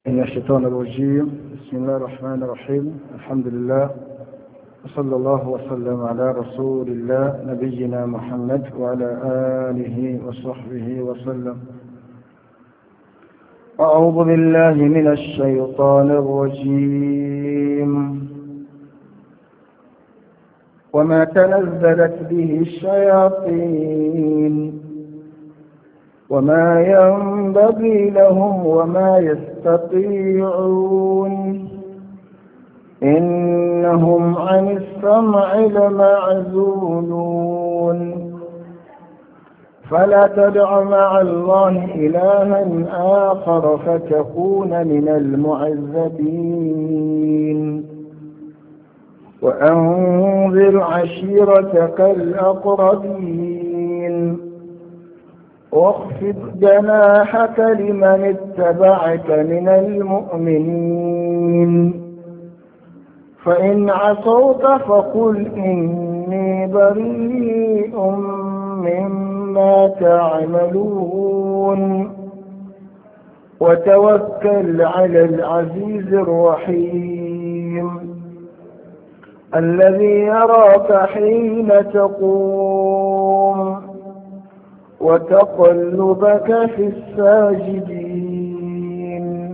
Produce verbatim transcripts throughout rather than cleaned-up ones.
من الشيطان الرجيم. بسم الله الرحمن الرحيم. الحمد لله وصلى الله وسلم على رسول الله نبينا محمد وعلى آله وصحبه وسلم. أعوذ بالله من الشيطان الرجيم. وما تنزلت به الشياطين وما ينبغي لهم وما يستطيعون إنهم عن السمع لمعزولون. فلا تدع مع الله إلها آخر فتكون من المعذبين. وأنذر عشيرتك الأقربين واخفض جناحك لمن اتبعك من المؤمنين. فإن عصوت فقل إني بريء مما تعملون وتوكل على العزيز الرحيم الذي يراك حين تقوم وتقلبك في الساجدين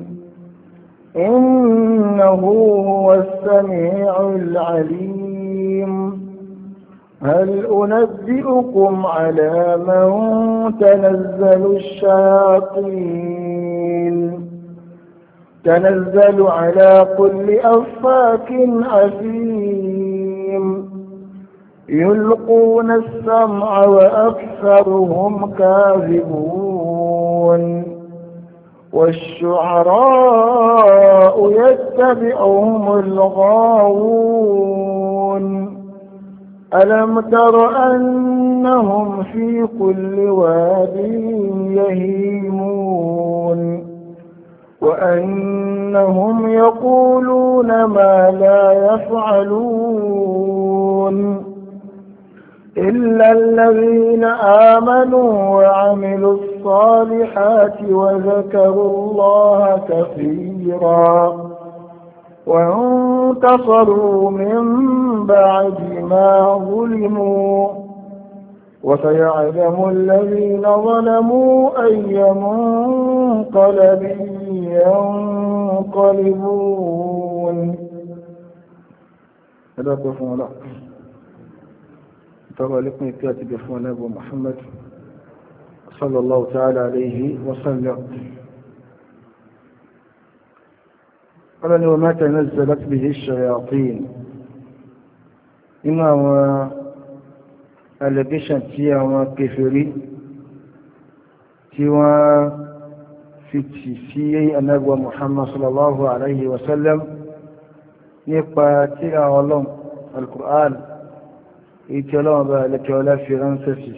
إنه هو السميع العليم. هل أنبئكم على من تنزل الشياطين تنزل على كل أفاك أثيم يلقون السمع وأكثرهم كاذبون والشعراء يتبعهم الغاوون. ألم تر أنهم في كل واد يهيمون وأنهم يقولون ما لا يفعلون إلا الذين آمنوا وعملوا الصالحات وذكروا الله كثيرا وانتصروا من بعد ما ظلموا وسيعلم الذين ظلموا أي منقلب ينقلبون. هذا كفر الله ترى لكم الكاتب فون أبو محمد صلى الله تعالى عليه وسلم. قال وما تنزلت به الشياطين إنما allegation tí àwọn kèfèrí tí wọ́n fi tì sí ànábì Muhammad sallallahu alayhi wa sallam nípa tírà Ọlọ́run al-Qur'an ìtí Ọlọ́run bá lẹ́kẹ́ ọlá fi ránṣẹ́ sí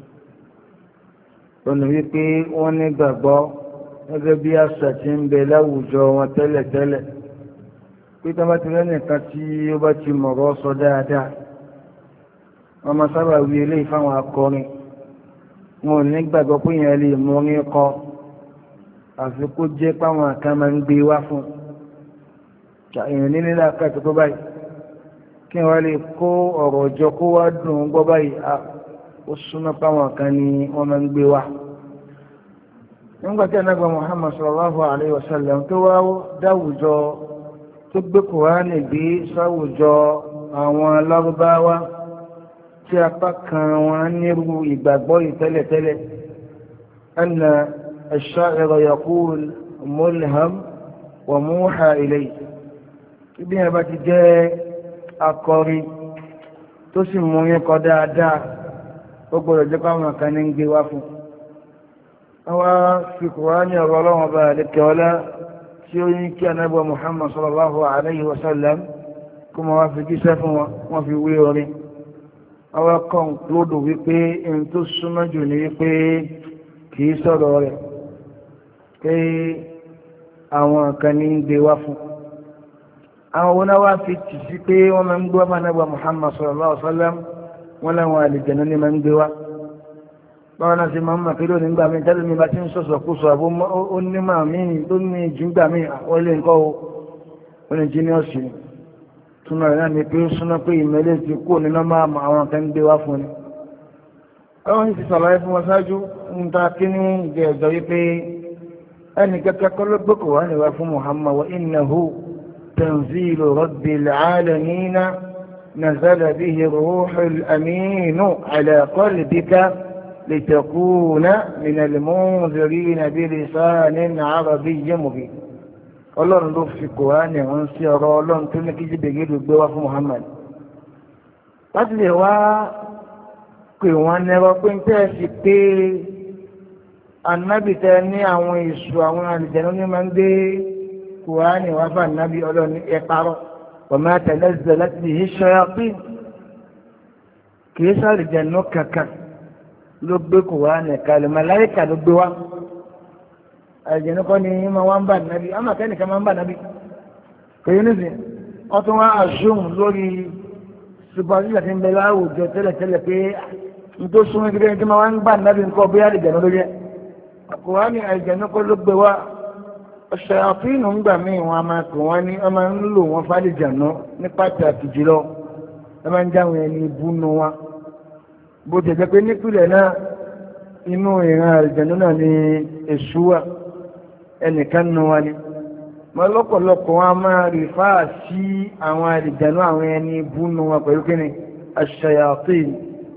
ọ̀nà wípé wọ́n ní gbàgbọ́ gẹ́gẹ́ bí àṣà tí ń bẹ láwùjọ wọn tẹ́lẹ̀tẹ́lẹ̀ pé tó bá ti rẹ́nìkan tí ó bá ti mọ̀rọ̀ sọ dáadáa wọ́n máa sábà wí eléyìí fáwọn akọrin wọn ò ní gbàgbọ́ pé èèyàn lè mú orin kọ àfi kó jẹ́ páwọn kan máa ń gbé wá fún èèyàn ní nílá káàkiri tó báyìí kí wọ́n lè kó ọ̀rọ̀ ọjọ́ kó wá dùn gbọ́ báyìí ó súnmọ́ páwọn kan ní wọ́n máa ń gbé wá. nígbà tí anábà Muhammad sallallahu alayhi wa sallam tó wá dáwùjọ tó gbé Kùránì gbé sáwùjọ àwọn Lárúbáwá tí apá kan wọn nírú ìgbàgbọ́ ìtẹ́lẹ̀tẹ́lẹ̀ anna ash-sha'ira yaqul mulham wa muha ilayhi. ibi yẹn bá ti jẹ́ akọrin tó sì mú yín kọ dáadáa ó gbọ́dọ̀ jẹ́ káwọn kan ní ń gbé wá fún. àwọn fi Kùránì ọ̀rọ̀ ọlọ́wọ́n bá lẹ́kẹ̀ ọlá tí ó yín kí anábọ̀ Muhammad sallallahu alayhi wa sallam kó mọ́ wá fi jíṣẹ́ fún wọn fi wé orin. àwọn kan lódò wípé in tó súnmọ́ jù ní wípé kìí sọ̀rọ̀ rẹ̀ pé àwọn kan ní ń gbé wá fún. àwọn onáwà fi tì sí pé wọ́n máa ń gbé wá fún anábọ̀ Muhammad sallallahu alaihi wasallam wọ́n láwọn àlìjẹ̀nà ní máa ń gbé wá báwọn náà ṣe máa ń mọ̀ pé lónìí gbà mí tẹ́lẹ̀ mi bá ti ń sọ̀sọ̀ kú sọ àbó ó ní màá mí tó ní jù gbà mí àwọn ilé nǹkan ó ní jíníọ̀sì túnmọ̀ rẹ̀ náà ni pé ó súná pé ìmẹ́lẹ̀ ti kú nínú máa mọ àwọn kan gbé wá fún ni. ọlọ́run ti sàlàyé fún wọn ṣáájú ń ta kí ní ìjẹ́ ẹ̀jọ́ wípé ẹnì kẹ́kẹ́ kọ́ ló gbókò wá níwá fún Muhammad wa innahu tanzilu rabbil alamin nazala bihi ruhul amin ala qalbika litakuna minal munzirin bilisanin arabiyyin mubin. ọlọ́run ló fi Kùránì wọ́n sí ọ̀rọ̀ ọlọ́run tó ní kí Jibrilu gbé wá fún Muhammad láti lè wá pè wọ́n nẹ́rọ pé ń tẹ́ sí pé annábìtẹ́ ní àwọn èṣù àwọn àlìjẹ̀nú ní máa ń gbé Kùránì wá fún annábì ọlọ́run ẹ̀parọ́ wa ma tanazzalat bihi shayatin kìí sàlìjẹ̀nú kankan ló gbé Kùránì kalẹ̀ màláíkà ló gbé wá àjẹ̀nú kọ́ ni ma wá ń bà nábi a máa kẹ́nìkan máa ń bà nábi kèyí nìsín wọ́n tún wá àṣùm lórí supervisor ti ń bẹ láwùjọ tẹ́lẹ̀tẹ́lẹ̀ pé n tó súnmọ́ gẹ́gẹ́ tí ma wá ń bà nábi nǹkan bí àjẹ̀nú lórí ẹ̀ kò wá ní àjẹ̀nú kọ́ ló gbé wá ọ̀ṣẹ̀ àfihàn ń gbà míì wọn a máa pè wọ́n ní wọ́n máa ń lò wọ́n fàlìjànú ní pàtàkì jùlọ wọ́n máa ń jáwọn ẹni ìbúnu wa bó ti jẹ́ pé nípìnlẹ̀ náà inú ìran àjẹ̀nú náà ni èṣù wà ẹnìkan nù wa ni wọn lọ́pọ̀lọpọ̀ wọn a máa rí fáà sí àwọn àlìjànú àwọn ẹni búnú wọn pẹ̀lú kíni aṣ-ṣayatin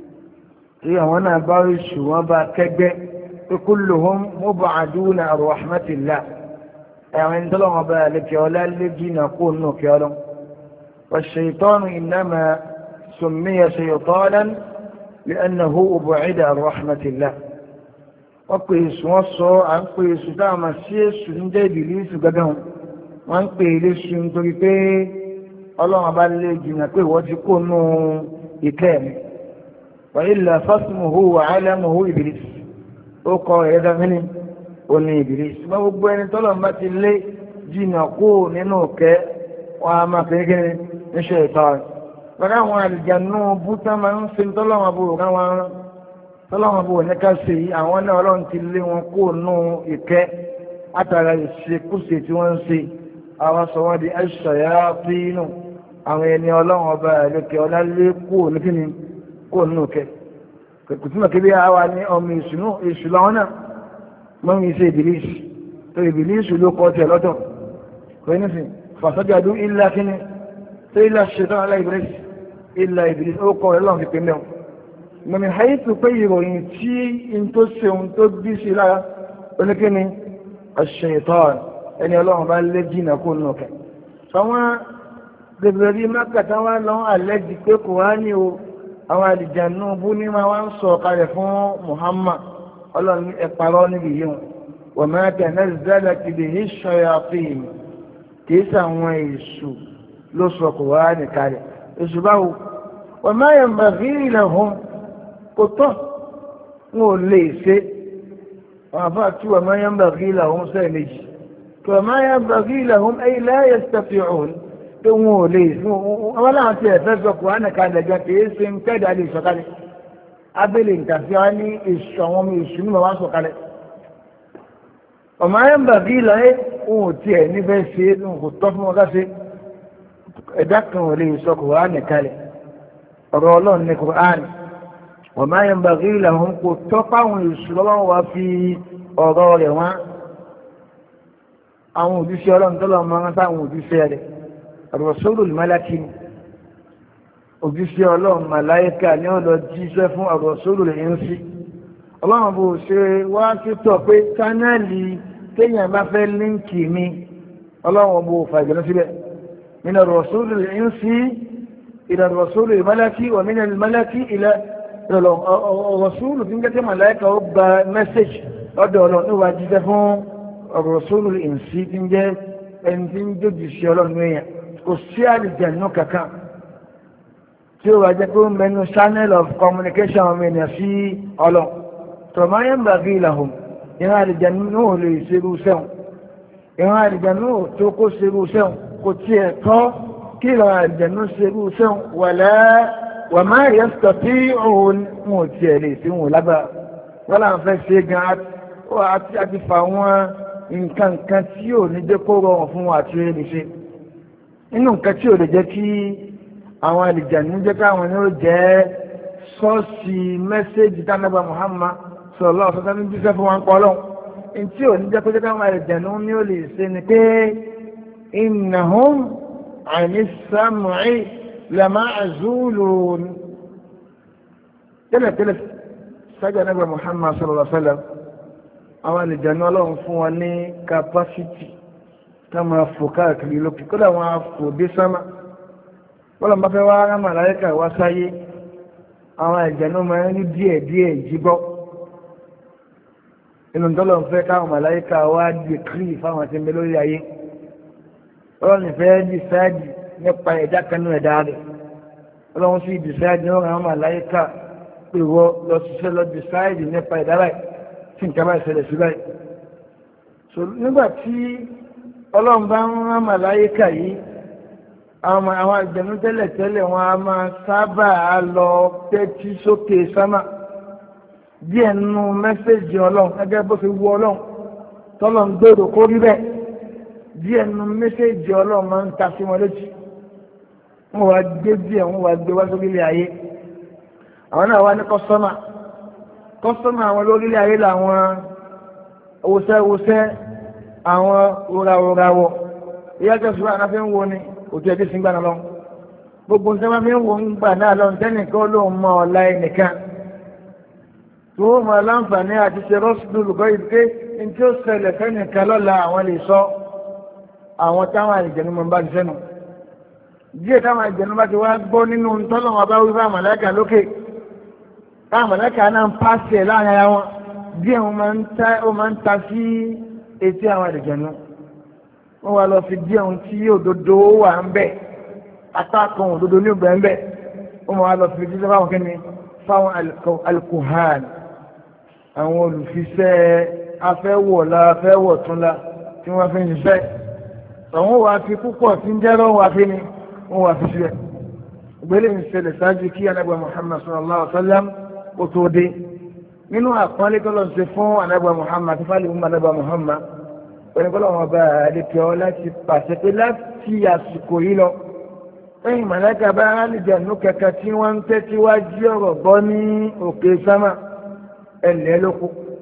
tí àwọn náà bá rí ṣù wọn bá kẹgbẹ́ pé kulluhum mub'aduna an rahmatillah àwọn ẹni tọ́lọ́wọ́n bá lẹ́kẹ̀ ọlá lẹ́jì náà kó nù kí ọlọ́ wash-shaytanu innama summiya shaytanan li'annahu ub'ida an rahmatillah wọ́n pè èsù wọ́n sọ à ń pè èsù dáàmà sí èsù ń jẹ́ ìbìlì èsù gẹ́gẹ́ wọ́n ń pè èsù nítorí pé ọlọ́run bá lè jìnnà pé wọ́n ti kó nù ìkẹ́ mi wa illa fasmuhu wa alamuhu Iblis ó kọ ẹ̀ẹ́dá mẹ́ni ó ní Iblis ṣùgbọ́n gbogbo ẹni tọ́lọ́run bá ti lé jìnnà kó nínú ìkẹ́ wọn a máa pè é ní ṣe ìtọ́ rẹ̀ pẹ̀lú àwọn àlìjànú bútá máa ń fi tọ́lọ́run àbúrò káwọn tọ́lọ́wọ́n bó ní ká ṣe yìí àwọn náà ọlọ́run ti lé wọn kó nù ìkẹ́ látara ìṣekúṣe tí wọ́n ń ṣe àwọn sọ wọ́n di aṣ-ṣayātīn àwọn ẹni ọlọ́run ọba ẹ̀lẹ́kẹ́ ọlá lé kó ní kíni kó nù ìkẹ́ kò túnmọ̀ kébí àwa ní ọmọ ìṣúná èṣù làwọn náà mọ́ mi ṣe ìbílíṣù tó ìbílíṣù ló kọ́ tiẹ̀ lọ́tọ̀ kò ní sìn fasajadu illa kíni tó illa aṣ-ṣaytānu ala Iblis illa Iblis ó kọ́ ẹ̀ lọ́run fi pé mẹ́wọ̀n mọ̀mí haìtù pé ìròyìn tí in tó ṣeun tó bí sí lára oníkíní aṣ-ṣaytān ẹni ọlọ́run bá lé jìnà kó nù kẹ. àwọn gbẹ̀gbẹ̀rí mákàtà wá lọ́wọ́ àlẹ́jì pé kò wá ní o àwọn àlìjànú bú ní máa wá ń sọ kalẹ̀ fún Muhammad ọlọ́run ẹ̀pàrọ̀ níbi yìí wọn wa mā tanazzalat bihi aṣ-ṣayātīn kìí sàwọn èṣù ló sọ kò wá nìkalẹ̀ èṣù báwo wa mā yanbaghī lahum kò tọ́ wọn ò lè ṣe wọn àfáà tí wà máa yán bá rí làwọn sẹ́ẹ̀ méjì tí wà máa yán bá rí làwọn ay la yastati'un pé wọn ò lè ṣe wọn láwọn ti ẹ̀fẹ́ sọ kò hánà kalẹ̀ gan kì í ṣe ń kẹ́dà lè sọ kalẹ̀ abẹ́lẹ̀ ìtàfi wa ní èṣù àwọn ọmọ èṣù ní bàbá sọ kalẹ̀ ọmọ yán bá rí làwọn wọn ò tiẹ̀ níbẹ̀ ṣe wọn kò tọ́ fún wọn ká ṣe ẹ̀dá kan ò lè sọ kò hánà kalẹ̀ ọ̀rọ̀ ọlọ́run ní Kùránì وما ينبغي لهم كتقوا يسلوا وفي أضار وان أو دسيرا طلع ما نتاعو دسيرا الرسول الملكي ودسيرا لهم ملايكة نيولو جيسفون الرسول الإنسي الله أبو سي واكي توقي كانالي كينا ما في اللينكي مي الله أبو فاجنا سيبه من الرسول الإنسي إلى الرسول الملكي ومن الملكي إلى الرسول في نجاة ملاك رب مسج ọ̀dọ̀ Ọlọ́run ní wàá jíjẹ fún الرسول الإنسي tí ń jẹ́ ẹni tí ń jójì sí Ọlọ́run èèyàn kò sí àlìjẹ̀nú kankan tí ó wà jẹ́ pé ó mẹ́nu channel of communication ọmọ ènìyàn sí Ọlọ́run tọ̀mọ́ yẹn bàgí ìlàhùn ìran àlìjẹ̀nú náà lè ṣerú sẹ́wọ̀n ìran àlìjẹ̀nú tó kó ṣerú sẹ́wọ̀n kò tiẹ̀ tọ́ kí ìran àlìjẹ̀nú ṣerú sẹ́wọ̀n wàlẹ́ wà máa yẹ sọ̀tí òun wọn ò tiẹ̀ lè sí wọn lágbára wọ́n là ń fẹ́ ṣe gan àti fà wọ́n nǹkan nǹkan tí ò ní jẹ́ kó rọrùn fún wọn àti rẹ̀ ṣe nínú nǹkan tí ò lè jẹ́ kí àwọn àlìjànnú jẹ́ káwọn ní ó jẹ́ sọ́ọ̀sì mẹ́sẹ́jì tánàbà Muhammad sallallahu alaihi wasallam jíṣẹ́ fún wọn pọ̀lọ́ tí ò ní jẹ́ kó jẹ́ káwọn àlìjànnú ní ó lè ṣe ni pé innahum ani sam'i lama'zulun tẹ́lẹ̀tẹ́lẹ̀ sájà nàbà Muhammad sallallahu alaihi wasallam àwọn àlìjànnú ọlọ́run fún wọn ní kapásítì ká máa fò káàkiri lókè kódà wọn á fò dé sámà bọ́lá bá fẹ́ wá rán màláíkà wá sáyé àwọn àlìjànnú máa ń rí díẹ̀ díẹ̀ jíbọ́ inú tọ́lọ̀ ń fẹ́ káwọn màláíkà wá dìkírì fáwọn tí ń bẹ lórí ayé ọlọ́run ìfẹ́ dìsáàdì nípa ẹ̀dá kanú ẹ̀dá rẹ̀ ọlọ́run sì dìsáàdì ní ọ̀rọ̀ àwọn màláíkà pé wọ́n lọ ṣiṣẹ́ lọ dìsáàdì nípa ẹ̀dá rẹ̀ tí nǹkan bá ṣẹlẹ̀ sí báyìí. so nígbà tí ọlọ́run bá ń rán màláíkà yìí àwọn àwọn àjẹnú tẹ́lẹ̀ tẹ́lẹ̀ wọn a máa sábà lọ tẹ́tí sókè sámà díẹ̀ nínú mẹ́sẹ̀jì ọlọ́run gẹ́gẹ́ bó ṣe wù ọlọ́run tọ́lọ̀ ń gbèrò kó rí bẹ́ẹ̀ díẹ̀ nínú mẹ́sẹ̀jì ọlọ́run máa ń ta sí wọn létí wọ́n wá gbé díẹ̀ wọ́n wá gbé wá sórílẹ̀ ayé àwọn náà wá ní kọ́sọ́mà kọ́sọ́mà àwọn lórílẹ̀ ayé làwọn wòsẹ́wòsẹ́ àwọn òràwòràwọ̀ ìyá kẹsùn àná fi ń wo ni òtún ẹbí sí gbà náà lọ gbogbo nǹkan máa fi ń wo ń gbà náà lọ nítẹ́nìkan ló ń mọ ọ̀la ẹnìkan tó wọ́n mọ aláǹfààní àti ṣe rọ́ṣùdù lùkọ́ ìdíké ní tí ó ṣẹlẹ̀ fẹ́nìkan lọ́la àwọn lè sọ àwọn táwọn àlìjẹ̀nu mọ̀ bá ti sẹ́nu díẹ̀ táwọn àlìjẹ̀nu bá ti wá gbọ́ nínú tọ́lọ́wọ́n bá wí fún àmàlẹ́kà lókè táwọn àmàlẹ́kà náà ń pàṣẹ láàrin ara wọn díẹ̀ ó máa ń ta sí etí àwọn àlìjẹ̀nu wọ́n wá lọ fi díẹ̀ ohun tí òdodo wà ń bẹ̀ atákan òdodo ní ọgbà ń bẹ̀ wọ́n wá lọ fi díẹ̀ fáwọn kẹ́ni fáwọn alkuhan àwọn olùfiṣẹ́ afẹ́wọ̀lá afẹ́wọ̀túnlá tí wọ́n fi ń ṣiṣẹ́ àwọn wà fi púpọ̀ tí ń jẹ́rọ wà fi ni wọ́n wà fi ṣiṣẹ́ ìgbélé ń ṣẹlẹ̀ ṣáájú kí anábà Muhammad sallallahu alaihi wa sallam ó tó dé nínú àpọ́nlé tó lọ sí fún anábà Muhammad tó fálẹ̀ fún anábà Muhammad onígbọ́lọ́ wọn bá àdékẹ́ ọ láti pàṣẹ pé láti àsìkò yìí lọ lẹ́yìn màláìka bá àlìjànú kẹ̀kẹ́ tí wọ́n ń tẹ́tí wá jí ọ̀rọ̀ gbọ́ ní òkè sámà ẹ̀lẹ́ lóko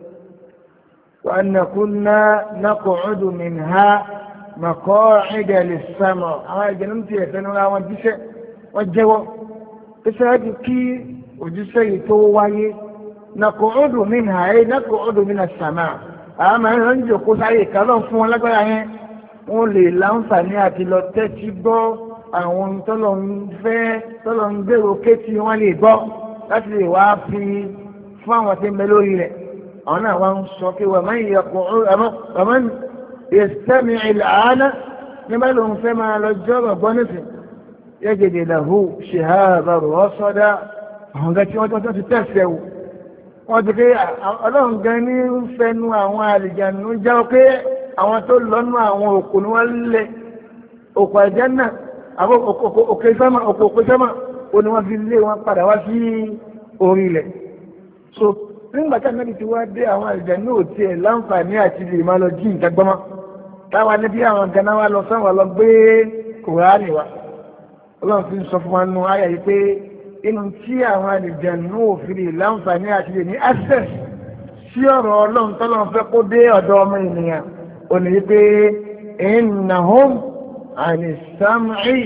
wa nakunna naq'udu minha maq'ida lis-sam' àwọn àlìjànú ti ẹ̀fẹ́ nínú àwọn jíṣẹ́ wọ́n jẹ́wọ́ ìṣáájú kí òjíṣẹ́ yìí tó wáyé naq'udu minha ay naq'udu minas-sam' àmà ẹ̀rọ ń jòkó sáyé ìkálọ̀ fún wọn lágbára yẹn wọ́n lè láǹfààní àti lọ tẹ́tí gbọ́ àwọn tọ́lọ̀ ń fẹ́ tọ́lọ̀ ń gbèrò kétí wọ́n lè gbọ́ láti lè wá fi fún àwọn tí ń bẹ lórí rẹ̀ àwọn náà wá ń sọ pé wà máa ń yẹ kó ọmọ ìsẹ́mi ìlànà nígbà ló ń fẹ́ máa lọ jọ́rọ̀ gbọ́ nísìn yẹ́gẹ̀dẹ̀ làhù ṣèhàbà rọ̀ sọ́dá àwọn ọ̀gá tí wọ́n ti tẹ̀sẹ̀ wò wọ́n ti pé ọlọ́run gan ní fẹnu àwọn àlìjànú jẹ́ pé àwọn tó lọ́nà àwọn òkú ni wọ́n lé òkú ẹ̀jẹ̀ náà àwọn òkè sẹ́mà òkú òkè sẹ́mà ó ní wọ́n fi lé wọn padà wá sí orí ilẹ̀ so nígbà tí ànábì ti wá dé àwọn àlìjànú ò tiẹ̀ láǹfààní àti lè máa lọ jí nǹkan gbọ́mọ́ táwa níbi àwọn ganá wa lọ sáwọn lọ gbé kùránì wa ọlọ́run fi ń sọ fún wa nù ayà yìí pé inú tí àwọn àlìjànú òfin láǹfààní àti lè ní access sí ọ̀rọ̀ ọlọ́run tọ́lọ́run fẹ́ kó dé ọ̀dọ̀ ọmọ ènìyàn ò ní pé innahum ani sam'i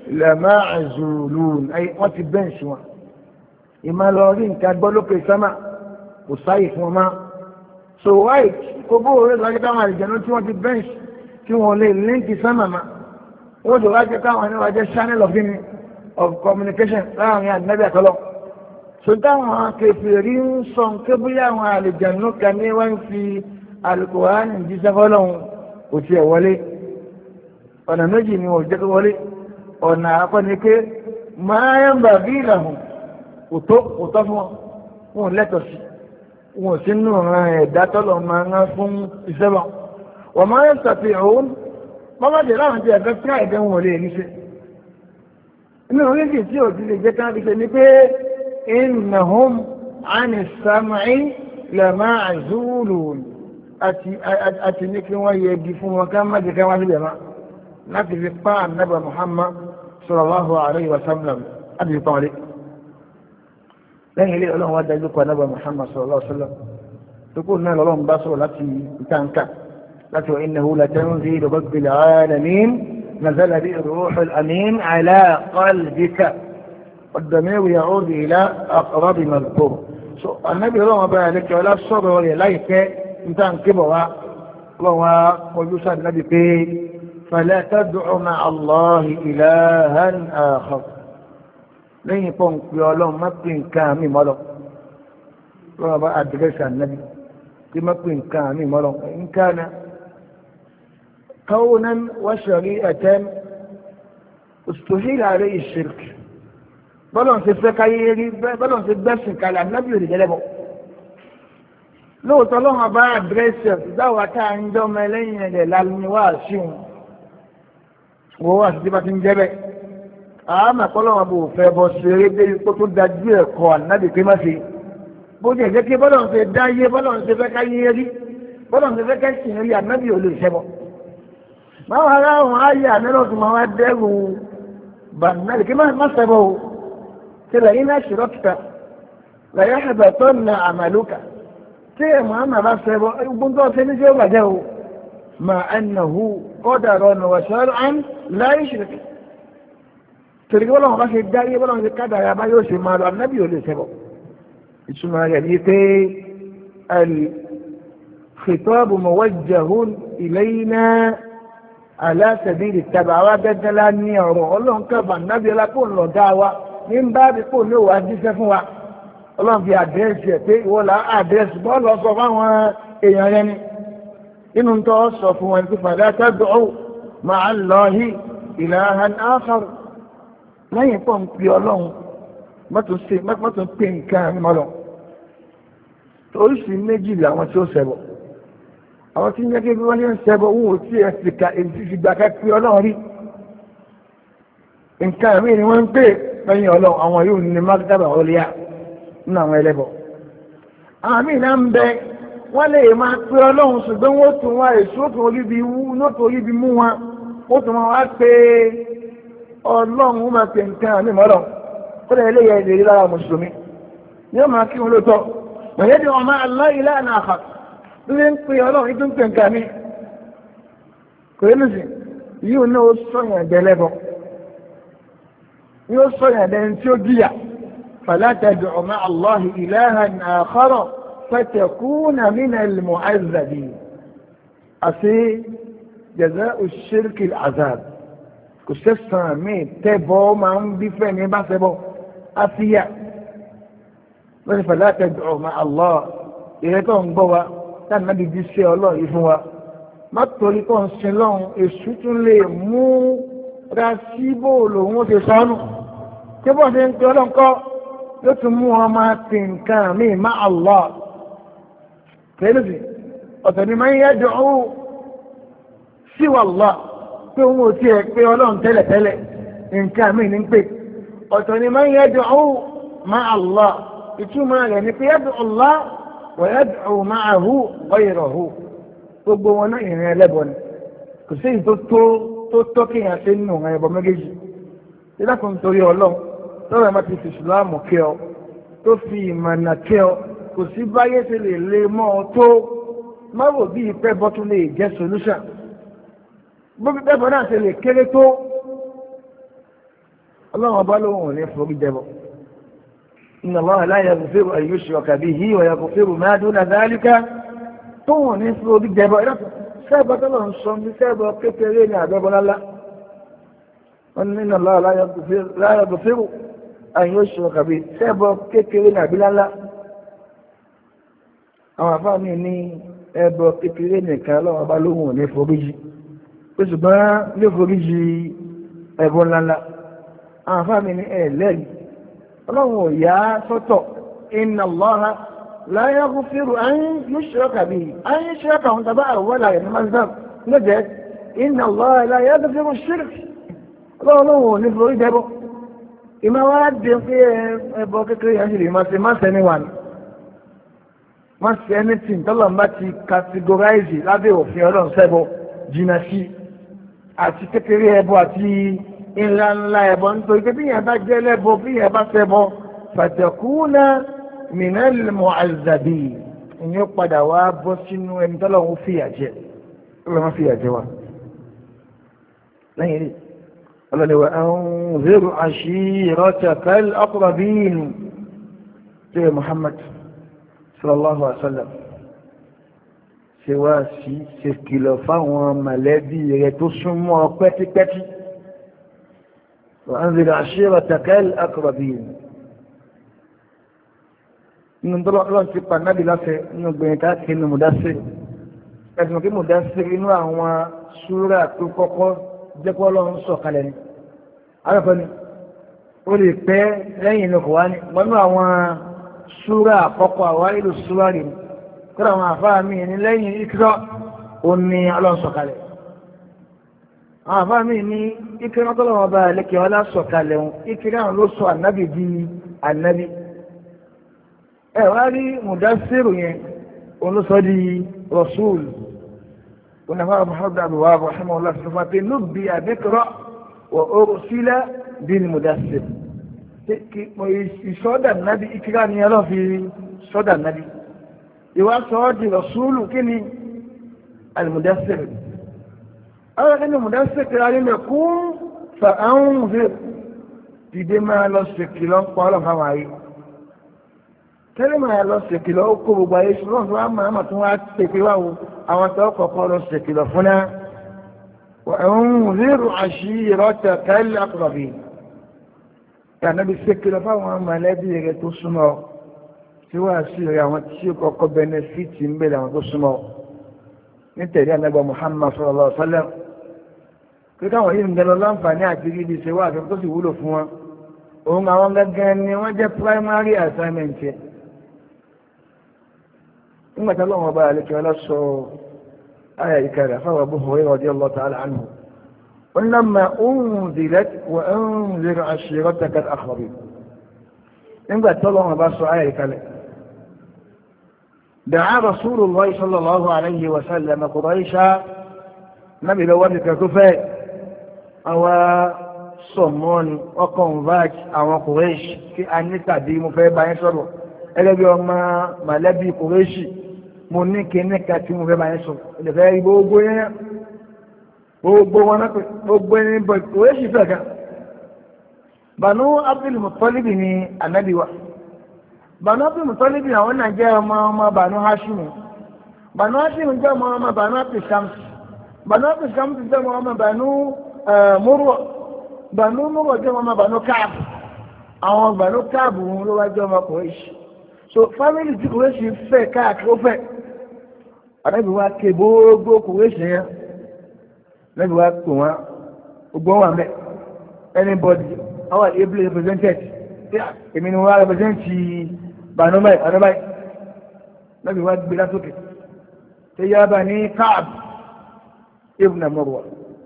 lama'zulun ayé wọ́n ti bẹ́ǹsì wọn ìmọ̀ lọ rí nǹkan gbọ́ lókè sámà kò sáyè fún ọmọ so wáyé kó bó orí lọ́jọ́ táwọn àlìjànú tí wọ́n ti bẹ́ǹsì tí wọ́n lè líǹkì sámà ma wọ́n jọ wájú káwọn ẹni wájẹ́ channel of guinea of communication láàrin àdínẹ́bí àtọ́lọ́ so táwọn kèfèrí ń sọ pé bóyá àwọn àlìjànú kan ní wọ́n fi alukóhánì jíṣẹ́ fọ́lọ́hún kò tiẹ̀ wọlé ọ̀nà méjì ni wọ́n jẹ́ kó wọlé ọ̀nà akọ́ni pé máa ń bà bí ìlàhùn kò tó kò tọ́ fún wọn wọn lẹ́tọ̀ sí wọn sí nù ran ẹ̀dá tọ́lọ̀ máa ń fún iṣẹ́ wọn wọ́n máa ń tàbí òun mọ́mọ́dé láwọn ti ẹ̀fẹ́ fún àìdẹ́ wọn lè ní ṣe inú oríṣi tí ò ti lè jẹ́ ká rí ṣe ni pé innahum ani sam'i lama'zulun àti ní kí wọ́n yẹgi fún wọn ká má jẹ́ ká wá síbẹ̀ má láti fi pa ànábì Muhammad sallallahu alayhi wa sallam láti fi pa wọlé lẹ́yìn ilé ọlọ́run wá dájú kọ ànábì Muhammad sallallahu alayhi wa sallam tó kó náà lọ́lọ́run bá sọ̀rọ̀ láti ìtànkà láti wa innahu latanzilu rabbil alamin nazala bihi ruhul amin ala qalbika والضمير يعود إلى أقرب مذكور so النبي الله ما عليك ولا صبر ولا لايك إنسان كبوا وهو قدوس النبي به فلا تدع مع الله إلها آخر لن يكون يقولون ما بين كامي ملو وهو أدرس النبي ما بين كامي ملو إن كان كونا وشريعة استحيل عليه الشرك bọ́lọ̀ ṣe fẹ́ káyé rí bọ́lọ̀ ṣe gbẹ́sìn kalẹ̀ ànábì òde jẹ́lẹ́bọ̀ lóòótọ́ lọ́wọ́n bá àdírẹ́sì ìdáwà tá à ń jọ ọmọ ẹlẹ́yìn ẹ̀dẹ̀ lálùmí wá sí wọn wọ́n wá sí tí bá ti ń jẹ́ bẹ́ẹ̀ àmà pọ́lọ́wọ́n bò fẹ́ bọ́ sí eré dé ipò tó dájú ẹ̀kọ́ ànábì pé má ṣe bó jẹ́ jẹ́ kí bọ́lọ̀ ṣe dáyé bọ́lọ̀ ṣe fẹ́ káyé rí bọ́lọ̀ ṣe fẹ́ kẹ́sìn rí ànábì ò lè ṣẹbọ máa wá ráhùn ayé àmẹ́rọ̀ tó máa wá dẹ́rù bànábì kí má ṣẹbọ o لئن أشركت ليحبطن عملك tí Muhammad bá sẹ́bọ̀ gbogbo ọ̀sẹ̀ ní ṣe ó bàjẹ́ o ma annahu qadaran wa shar'an la yushrik torí bọ́lá wọn bá ṣe dáyé bọ́lá wọn ṣe kádàrá bá yóò ṣe máa lọ anábì ò lè sẹ́bọ̀ ìtumọ̀ rẹ̀ ní pé al-khitab muwajjahun ilayna ala sabil at-tab'a gẹ́gẹ́ lá ní ọ̀rọ̀ ọlọ́run kẹfà nábì ọlápò ńlọ dá wa ní ń bá dípò ní òwà jíṣẹ́ fún wa ọlọ́run fi àdírẹ́sì ẹ̀ pé ìwọ́lá àdírẹ́sì bọ́ọ̀lù ọ̀sọ̀ fáwọn èèyàn yẹn ni inú tó sọ fún wọn pé fala tad'u ma'a Allahi ilahan akhar lẹ́yìn pọ̀ ń pè ọlọ́run mọ́tún pè nǹkan mọ́lọ oríṣìí méjì làwọn tí ó ṣẹbọ àwọn tí ń jẹ́ kí wọ́n ní ń ṣẹbọ wọn ò tí ẹ̀ sì ka èyí ti fi gbà ká pé ọlọ́run rí nǹkan mí ni wọ́n ń pè lẹ́yìn ọlọ́run àwọn yóò ní mákítàbà ọlẹ́yà nínú àwọn ẹlẹ́bọ̀ àwọn míì náà ń bẹ wọ́n lè máa pé ọlọ́run ṣùgbọ́n wọ́n tún wá èso tó oríbi wú lótò oríbi mú wọn ó tún wọn wá pé ọlọ́run ó máa pè nǹkan àmì mọ́lọ̀ ó lè léyà ilé rí lára mùsùlùmí yóò máa kí wọn lóòótọ́ wọ̀nyẹ́ di wọn máa lọ ilé àná àkà lórí ń pè ọlọ́run ní tó ń pè nǹkan mi kò yẹ lùsì yíò náà ó sọ̀yàn ẹ̀dẹ́lẹ́bọ̀ yóò sọ̀yàn ẹ̀dẹ́ni tí ó jìyà فلا تدع مع الله إلها آخر فتكون من المعذبين أسي جزاء الشرك العذاب كسسا مين تبو من بفني بسبو أسيا فلا تدع مع الله إذا كان بوا كان نبي جيسي الله يفوا ما تقولي كون سلون السوتون لي مو راسيبو لو مو تسانو تبو سنتو لنكو yóò tún mú wọn máa pè nǹkan míì má Allah kẹ́lẹ́sì ọ̀tọ̀ ni máa ń yẹ́dọ̀ ó síwà Allah pé òun ò tí ẹ̀ pé ọlọ́run tẹ́lẹ̀tẹ́lẹ̀ nǹkan míì ní pè ọ̀tọ̀ ni máa ń yẹ́dọ̀ ó má Allah ìtumọ̀ rẹ̀ ni pé yẹ́dọ̀ Allah wà yẹ́dọ̀ ma'ahu ghayrahu gbogbo wọn náà ìrìn ẹlẹ́bọ ni kò sí èyí tó tó tó kéèyàn ṣe nínú ẹbọ méjèèjì tí lákùn torí ọlọ́run tọ́rọ ẹ̀mọ́ ti fi ìsìláàmù kí ọ tó fi ìmọ̀nà kí ọ kò sí báyé ṣe lè lè mọ́ ọ tó máwò bí ìpẹ́ bọ́ tún lè jẹ́ solution bóbi pẹ́bọ náà ṣe lè kéré tó ọlọ́run ọba lóhùn ò ní forí jẹbọ inna Allaha la yaghfiru an yushraka bihi wa yaghfiru ma duna dhalika tó wọ́n ní forí jẹbọ sẹ́ẹ̀bọ tó lọ ń sọ ní sẹ́ẹ̀bọ kékeré ní àbẹ́bọ lálá wọn ní inna Allaha la yaghfiru àyìn oṣù ọ̀kàbí sẹ́bọ̀ kékeré nàbí lálá àwọn àfáà mi ní ẹbọ kékeré nìkan lọ́wọ́ bá lóhùn ní foríjì ó ṣùgbọ́n ní foríjì ẹbọ ńláńlá àwọn àfáà mi ní ẹ̀lẹ́rì ọlọ́run ò yá sọ́tọ̀ inna Allaha la yaghfiru an yushraka bihi an yushraka àwọn tàbá àwọ̀lá rẹ̀ ní mazhab lọ́jẹ́ inna Allaha la yaghfiru shirk ọlọ́run ò ní forí dẹ́bọ̀ ìmọ̀ wá dé pé ẹbọ kékeré yẹn sì lè máa ṣe máa ṣẹ́ni wà ní wọ́n ṣe anything tọ́lọ̀ bá ti categorize lábẹ́ òfin ọlọ́run ṣẹbọ jìnnà sí àti kékeré ẹbọ àti ńlá ńlá ẹbọ nítorí pé bí yẹn bá jẹ́ lẹ́bọ bí yẹn bá ṣẹbọ fatakuna minal mu'azzabin ìyẹn padà wá bọ́ sínú ẹni tọ́lọ́run fìyà jẹ ọlọ́run fìyà jẹ wa lẹ́yìn rí ọlọ́ni wa anzir ashiratakal aqrabin tẹ́ Muhammad sallallahu alaihi wasallam ṣe wá sí ṣe kìlọ̀ fáwọn mọ̀lẹ́bí rẹ̀ tó súnmọ́ pẹ́típẹ́tí wa anzir ashiratakal aqrabin nínú tọ́lọ́n ti pa nábì láfẹ́ nínú gbẹ̀yìn káàkiri nínú Mudassir ẹ̀sùn kí Mudassir inú àwọn súrà tó kọ́kọ́ jẹ́pọ́ lọ́run sọ̀kalẹ̀ ni alẹ́fẹ́ ni ó lè pẹ́ lẹ́yìn inú kò wá ní wọnú àwọn súrà àkọ́kọ́ àwọn ìlú súrà rí kọ́ra àwọn àfáà mi ní lẹ́yìn Iqra ó ní ọlọ́run sọ̀kalẹ̀ àwọn àfáà mi ní Iqra tọ́lọ́wọ́ bá lẹ́kẹ̀ẹ́ ọlá sọ̀kalẹ̀ wọn Iqra àwọn ló sọ ànábì di ànábì ẹ wá rí Mudassir yẹn olóṣọ́ di Rasul ونفع محمد بن وهب رحمه الله في صفاته نبي بإقرأ وأرسل بالمدثر ìsọ́dà nàbí ìkírá ni ẹlọ́ fi sọ́dà nàbí ìwá sọ́ọ́dì rọ̀súlù kí ni al-Mudassir ọ̀rọ̀ kí ni Mudassir kíra ní mẹ́kún fa'áhùn rẹ̀ dìde máa lọ sèkìlọ́ ń pa ọlọ́fà ayé tẹ́lẹ̀ máa lọ sèkìlọ́ ó kó gbogbo ayé ṣùgbọ́n tó wá máa mà tó wá pèpè wá wo àwọn tó kọ̀kọ́ lọ sèkìlọ̀ fún náà wọ́n rírù ashiratakal aqrabin ìyànàbí sèkìlọ̀ fáwọn mọ̀lẹ́bí rẹ̀ tó súnmọ́ tí wọ́n sì rí àwọn tí ó kọ́kọ́ bẹnẹfìtì ń bẹ̀rẹ̀ àwọn tó súnmọ́ nítorí ànábì Muhammad sallallahu alaihi wasallam pé káwọn yìí ń gẹlọ láǹfààní àti ríbi ṣe wá àfihàn tó sì wúlò fún wọn òun àwọn gẹ́gẹ́ ni wọ́n jẹ́ primary assignment yẹn nígbà tí ọlọ́run ọba àlekẹ́ ọlọ́sọ ayà ìkẹrẹ fáwọn Abu Hurairah radiyallahu ta'ala anhu wọn lamma unzilat wa anzir ashiratakal aqrabin nígbà tí ọlọ́run ọba sọ ayà ìkẹrẹ da'a Rasulullah sallallahu alayhi wa sallam Quraysha nábì lọ́wọ́ ti kẹ́ tó fẹ́ àwọn sọ̀mọ́ni ọkọ̀ nvac àwọn Quraysh kí a ní tàbí mo fẹ́ báyìí sọ̀rọ̀ ẹlẹ́bí ọmọ mọ̀lẹ́bí Quraysh mo ní kíní ká tí mo fẹ́ báyìí sọ̀rọ̀ ẹlẹ́fẹ́ rí gbogbo yẹn gbogbo wọn náà gbogbo ẹni bọ̀ Quraysh fẹ́ kan Banu Abdul Muttalib ni ànábì wa Banu Abdul Muttalib àwọn náà jẹ́ ọmọ ọmọ Banu Hashim Banu Hashim jẹ́ ọmọ ọmọ Banu Abdul Shams Banu Abdul Shams jẹ́ ọmọ ọmọ Banu Murra Banu Murra jẹ́ ọmọ Banu Ka'b àwọn Banu Ka'b ló wá jẹ́ ọmọ Quraysh so family tí Quraysh fẹ́ káàkiri ó fẹ́ ànábì wa ké gbogbo Quraysh yẹn ànábì wa pè wọ́n gbogbo wọn mẹ́ anybody our able represented èmi ni wọ́n wá represent Banu Mai Banu Mai ànábì wa gbé látòkè ṣe yá Bani Ka'b ibn Murra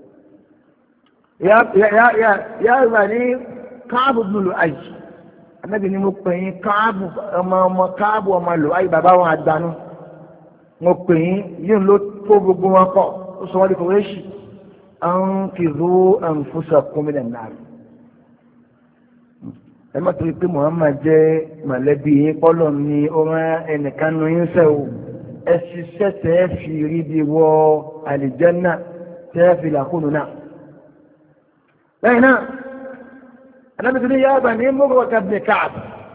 ya ya ya ya Bani Ka'b ibn Lu'ay Ànábì ni mo pè yín Káàbù ọmọ ọmọ Káàbù ọmọ Lu'ay bàbá wọn àgbànú mo pè yín yín ló tó gbogbo wọn kọ ó sọ wọn di Quraysh anqidhu anfusakum minan nar ẹ má torí pé Muhammad jẹ́ mọ̀lẹ́bí yín pọ́lọ̀ ni ó rán ẹnìkan nu yín sẹ́ o ẹ ṣiṣẹ́ tẹ́ ẹ fi rí di wọ àlìjẹ́nà tẹ́ ẹ fi làkúnnù náà lẹ́yìn náà Ànábì tó ní yá Bani Murra ibn Ka'b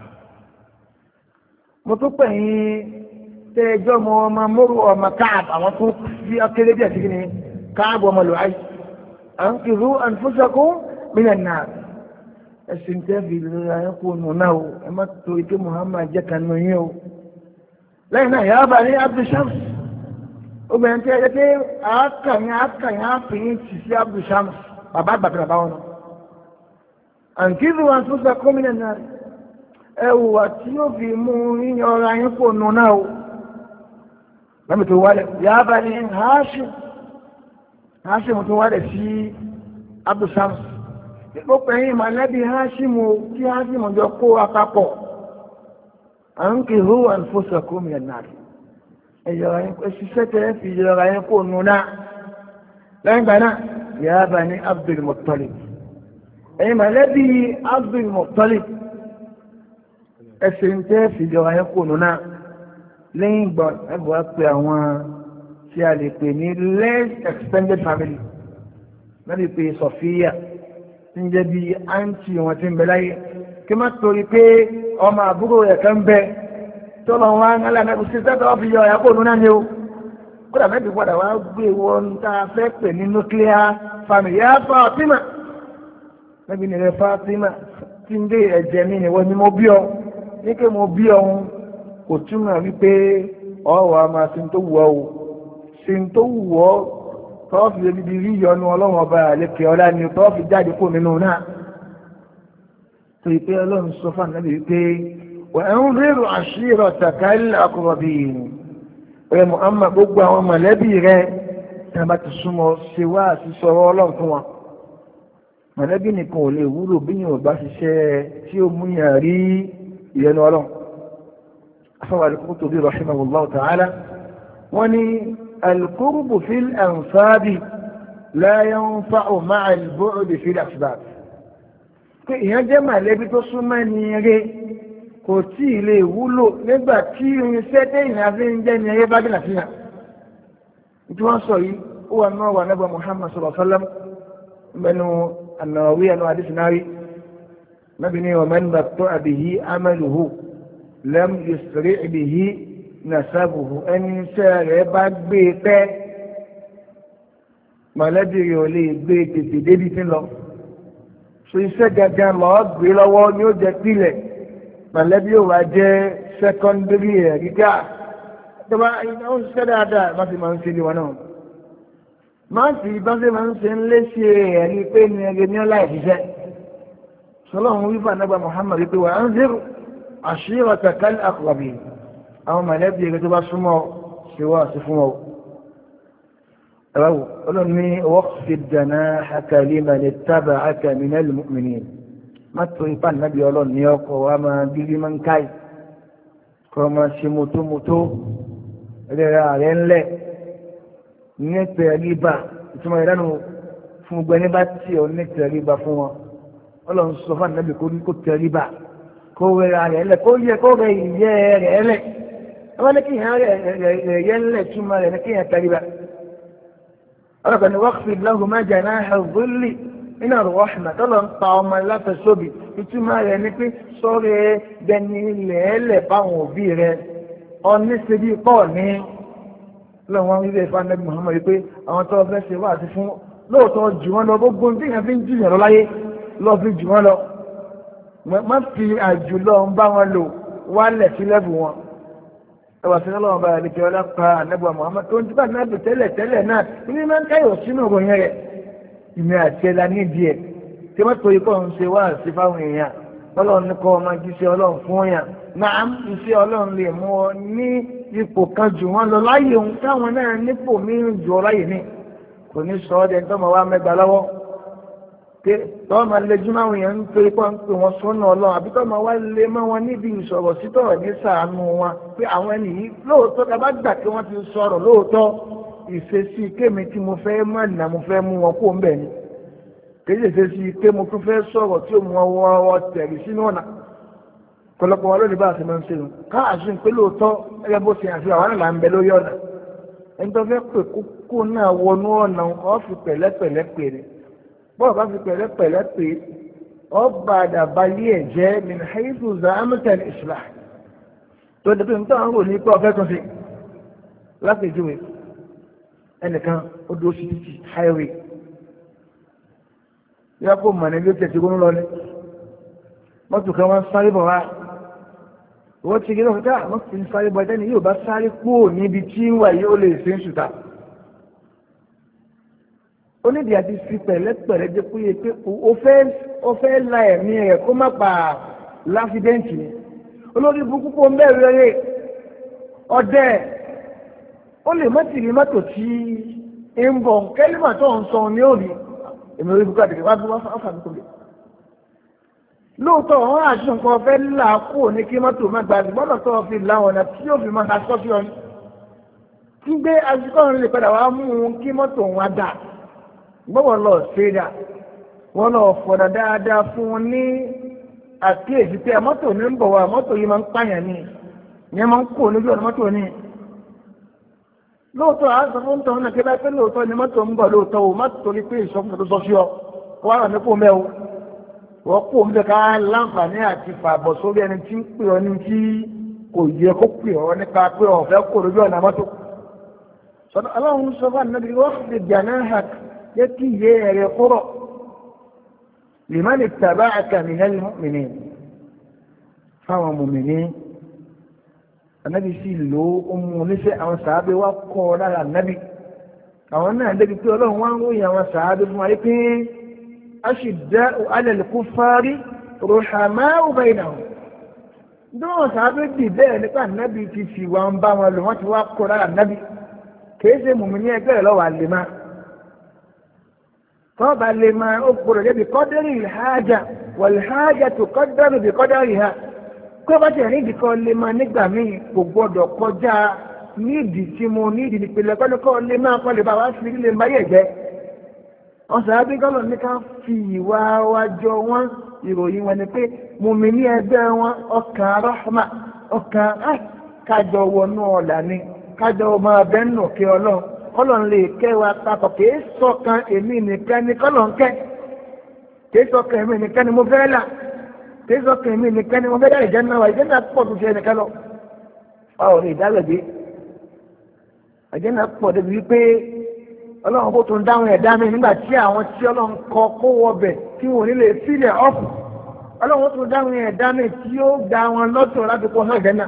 mo tún pè yín tẹ́ ẹjọ́ ọmọ ọmọ Murra ọmọ Ka'b àwọn tó fi ọkẹ́lẹ́ bí àtìkí ni Ka'b ọmọ Lu'ay anqidhu anfusakum minan nar ẹ̀sìn tẹ́ fi lera ẹ̀ kó nù náà o ẹ má torí pé Muhammad jẹ́ kan nù yín o lẹ́yìn náà yá Bani Abdul Shams obìnrin tí ẹ jẹ́ pé àákàyìn àákàyìn àáfìyín ti sí Abdul Shams bàbá àgbàdo bàbá wọn náà àǹkíìdù wọn tún sọ kọ́mínà náà ẹ wùwà tí yóò fi mú yíyan ọ̀rọ̀ ayé kò nù náà o lẹ́mi tó wálẹ̀ yá Bani Hashim Hashim tó wálẹ̀ sí Abdul Shams ó pẹ̀yìn mọ̀lẹ́bí Hashim o kí Hashim jọ kó apapọ̀ àǹkíìdù wọn tún sọ kọ́mínà náà ẹ̀yọ̀ra yín pé ṣiṣẹ́ tẹ́ fi yọra yín kó nu náà lẹ́yìn ìgbà náà ya bani Abdul Muttalib ẹ̀yin mọ̀lẹ́bí Abdul Muttalib ẹ̀sìn tẹ́ fi yọra yín kó nu náà lẹ́yìn ìgbà ẹ̀bùn pé àwọn tí a lè pè ní less extended family lẹ́bi pé Sọfíà tí ń jẹ́ bí àǹtí wọn ti ń bẹ láyé kí má torí pé ọmọ àbúrò rẹ̀ kan bẹ tó lọ wá ń alẹ́ àmẹ́kù sí sẹ́tọ̀ fi yọ ọ̀yà kó nu náà ni o kódà mẹ́bí padà wá gbé wọn tá a fẹ́ pè ní nuclear family yá Fátímà mẹ́bí ni rẹ̀ Fátímà tí ń dé ẹ̀jẹ̀ mi ni wọ́n ni mo bí ọ ní pé mo bí ọ̀hún kò túmọ̀ wípé ọ̀wọ́ a máa sin tó wù ọ́ o sin tó wù ọ́ tọ́ọ̀fì ebi rí yọnu ọlọ́run ọba àlekè ọlá ni tọ́ọ̀fì jáde kó nínú náà tó yí pé ọlọ́run sọ fún ànábì wípé wà ń rírò àṣírò tàkàlì àkùrọ̀bì rẹ Muhammad gbogbo àwọn mọ̀lẹ́bí rẹ tí a bá ti súnmọ́ ṣe wá àti sọ̀rọ̀ ọlọ́run fún wọn mọ̀lẹ́bí nìkan ò lè wúlò bí yìí ò bá ṣiṣẹ́ tí ó mú yàn rí ìyẹnu ọlọ́run afọwọ́ al-Qurtubi rahimahullahu ta'ala wọ́n ní al-qurbu fil ansabi la yanfa'u ma'a al-bu'd fil asbab pé ìyẹn jẹ́ mọ̀lẹ́bí tó súnmọ́ ní eré kò tí ì lè wúlò nígbà tí irinṣẹ́ téèyàn fi ń jẹ́ ní eré bá dínà fihàn tí wọ́n sọ yìí ó wà náà wà nábà Muhammad sallallahu alaihi wasallam mẹ́nu an-Nawawi ẹnu àdísínárì nábì ní wa man batta'a bihi amaluhu lam yusri' bihi nasabuhu ẹni iṣẹ́ rẹ̀ bá gbé pẹ́ mọ̀lẹ́bí rẹ̀ ò lè gbé tètè débi tí ń lọ so iṣẹ́ gangan lọ́ọ́ gbé lọ́wọ́ ni ó jẹ́ pílẹ̀ mọ̀lẹ́bí ò wá jẹ́ sẹ́kọ́ndírì ẹ̀ gíga tó bá ó ń ṣiṣẹ́ dáadáa bá ti máa ń ṣe ní wọn náà máa ń fi bá ṣe máa ń ṣe ń léṣe ẹ̀ ní pé ní ẹgbẹ́ ní ọlá ìṣiṣẹ́ sọlọ́run wípé nígbà Muhammad wípé wà ń zero ashiratakal al-aqrabin àwọn mọ̀lẹ́bí ẹgbẹ́ tó bá súnmọ́ ṣe wá sí fún ọ ẹ̀rọ ọlọ́ni waqfid janahaka liman ittaba'aka minal mu'minin má tó ipá nàbí ọlọ́ni ọkọ̀ wa máa bíbí máa ń káì kọ́ máa ṣe mọ́tómọ́tó ẹ̀rẹ́ rẹ̀ ńlẹ̀ ní tẹ̀ríba ìtumọ̀ ìdánù fún gbogbo ẹni bá tí ọ ní tẹ̀ríba fún wọn ọlọ́run sọ fún ànábì kó tẹ̀ríba kó rẹ̀ rẹ̀ ńlẹ̀ kó yẹ kó rẹ̀ ìyẹ́ rẹ̀ ńlẹ̀ wọ́n ní kí ìyẹn rẹ̀ yẹ́ ńlẹ̀ túmọ̀ rẹ̀ ní kí ìyẹn tẹ̀ríba ọlọ́kọ̀ ni waqfid lahuma janaha dhilli iná rọ̀ọ̀hìnà tọ́lọ̀ ń pa ọmọ láti sóbì ìtumọ̀ rẹ̀ ní pé sọ́rẹ́ bẹni lẹ́ẹ̀lẹ̀ báwọn òbí rẹ̀ ọní ṣe bí pọ̀ ní lọ́wọ́n wíwé ìfànẹ́bí Muhammad pé àwọn tó fẹ́ ṣe wá àti fún lóòótọ́ jù wọ́n lọ gbogbo tí èèyàn fi ń jìyàn lọ láyé lọ fi jù wọ́n lọ má fi àjùlọ ń bá wọn lò wálẹ̀ sí lẹ́bù wọn ẹwà sí lọ́wọ́ bá ẹni kí ọlá pa ànẹ́bù Muhammad tó ń tí bá ànẹ́bù tẹ́lẹ̀ tẹ́lẹ̀ náà ní máa ń káyọ̀ sínú ìròyìn rẹ̀ ìmọ̀ àti ẹ̀la nídìí ẹ̀ tí wọ́n torí kọ́ ń ṣe wá sí fáwọn èèyàn ọlọ́run ní kọ́ ọmọ jíṣẹ́ ọlọ́run fún yàn náà iṣẹ́ ọlọ́run lè mú ọ ní ipò kan jù wọ́n lọ láyé òun táwọn náà nípò mìíràn jù ọ láyé ní kò ní sọ ọ́ dẹni tó máa wá mẹ́gbàá lọ́wọ́ pé tọ́ máa lè jùmọ̀ àwọn èèyàn ń torí kọ́ ń pè wọ́n sọ́nà ọlọ́run àbí tọ́ máa wá lè mọ́ wọn níbi ìsọ̀rọ̀ sítọ̀rọ̀ ní sàánú wọn pé àwọn ẹni yìí lóòótọ́ tá a bá gbà pé wọ́n ti sọ̀rọ̀ lóòótọ́ ìṣesí kémi tí mo fẹ́ mọ̀ nà mo fẹ́ mú wọn kó ń bẹ̀ ni kéjì ṣe sí pé mo tún fẹ́ sọ̀rọ̀ tí ó mú ọwọ́ ọwọ́ tẹ̀rí sínú ọ̀nà pọ̀lọpọ̀ wọn lónìí bá a ṣe máa ń ṣe nù káàṣì ń pé lóòótọ́ ẹgbẹ́ bó ṣe àfihàn àwọn àlà ń bẹ lórí ọ̀nà ẹni tó fẹ́ pè kókó náà wọnú ọ̀nà ọ̀ fi pẹ̀lẹ́pẹ̀lẹ́ pè ní bọ́ọ̀ bá fi pẹ̀lẹ́pẹ̀lẹ́ pè ọ́ bàdà balí ẹ̀ jẹ́ min haythu za'amta al-islah tó dẹ̀ pé nítorí àwọn òní pé ọ̀fẹ́ tún ṣe lápèjúwe ẹnìkan ó dúró sí títì highway yá kó mọ̀ ní ilé tẹ̀sí gbónú lọlé mọ́tò kan wọ́n sáré bọ̀ wá wọ́n ti gé lọ́kọ̀tà wọ́n fi ń sáré bọ̀ ẹ̀dẹ́ni yóò bá sáré kúrò níbi tí ń wà yóò lè ṣe ń ṣùtà onídìí àti fi pẹ̀lẹ́pẹ̀lẹ́ jẹ́ kúyè pé ó fẹ́ la ẹ̀mí rẹ̀ kó má pa láfídẹ́ǹtì ni olórí burúkú kó ń bẹ̀rẹ̀ rẹ̀ ọdẹ ó lè mọ́tì rí mọ́tò tí ń bọ̀ kẹ́límà tó ń sọ ní òní èmi orí bukọ́ àdìgbò wá bí wọ́n fà mí kò lè. lóòótọ́ wọn àti nǹkan fẹ́ là kú ní kí mọ́tò má gba àdìgbò lọ́tọ́ fi láwọn ọ̀nà tí yóò fi máa ka sọ́fì ọ̀nà tí gbé aṣíkọ́rin lè padà wá mú un kí mọ́tò wọn dà gbọ́wọ́ lọ ṣẹ́dá wọ́n lọ fọ̀dà dáadáa fún un ní àkíyèsí pé mọ́tò ní ń bọ̀ wá mọ́tò yìí máa ń pààyàn ní ìyẹn máa ń kó lójú ọ̀nà mọ́tò ní lóòótọ́ àásọ fún tọ́ náà kí bá pé lóòótọ́ ni mọ́tò ń bọ̀ lóòótọ́ o má torí pé ìṣọ́kùnrin tó sọ sí ọ wọ́n rà ní kó mẹ́ o wọ́n kó ń bẹ ká láǹfààní àti fàbọ̀ sórí ẹni tí ń pè ọ ní tí kò yẹ kó pè ọ nípa pé ọ fẹ́ kó lójú ọ̀nà mọ́tò sọ́dọ̀ aláwọn sọ fún ànábi wọ́n fi jàná hàk yẹ kí iye ẹ̀rẹ̀ kúrọ̀ lèmánì tàbá àkàmìhẹ́lì mọ́mìnì fáwọn mọ́mìnì ànábi sì lò ó mú oníṣẹ́ àwọn sàábé wá kọ́ ọ lára ànábi àwọn náà débi pé ọlọ́run wá ń ròyìn àwọn sàábé fún wa yí pé aṣìdáù alẹ́lẹ́kúfárí rọ̀hàmáù bainahum náà sàábé dì bẹ́ẹ̀ nípa ànábi ti fi wà ń bá wọn lò wọ́n ti wá kọ́ lára ànábi kìí ṣe mùmíní ẹgbẹ́ rẹ̀ lọ́wọ́ àlè máa tọ́ba lè máa ó gbọ́dọ̀ débi kọ́dẹ́rì ìhájà wàlhájà tó kọ́dẹ́rì bí kọ́dẹ́rì ha kó bá tẹ̀ nídìí kan lè máa nígbà míì kò gbọ́dọ̀ kọjá nídìí tí mo nídìí nípìnlẹ̀ kọ́ni kọ́ lè máa kọ́ lè bá wá sí ilé máa yẹ̀ jẹ́ ọ̀sán abígọ́lọ̀ ní ká fi ìwà wa jọ wọ́n ìròyìn wọn ni pé mùmíní ẹgbẹ́ wọn ọkàn rahma ọkàn kájọ wọnú ọ̀là ni kájọ ọmọ abẹ́ nù kí ọlọ́run kọ́lọ́n lè kẹ́ wa papọ̀ kìí sọ̀kan èmi nìkan ni kọ́lọ́n kẹ́ kìí sọ̀kan èmi nìkan ni mo fẹ́ là kìí sọ̀kan èmi nìkan ni mo fẹ́ dá ìjẹ́ náà wá ìjẹ́ náà pọ̀ tó fi ẹnìkan lọ. báwo ni ìdálẹ́gbé ìjẹ́ náà pọ̀ débi wípé ọlọ́run kó tó ń dáhùn ẹ̀dá mi nígbà tí àwọn tí ọlọ́run kọ kó wọbẹ̀ tí wọn ò ní lè sílẹ̀ ọ̀fù ọlọ́run tó dáhùn ẹ̀dá mi tí ó gba wọn lọ́tọ̀ láti kọ́ náà ìjẹ́ náà.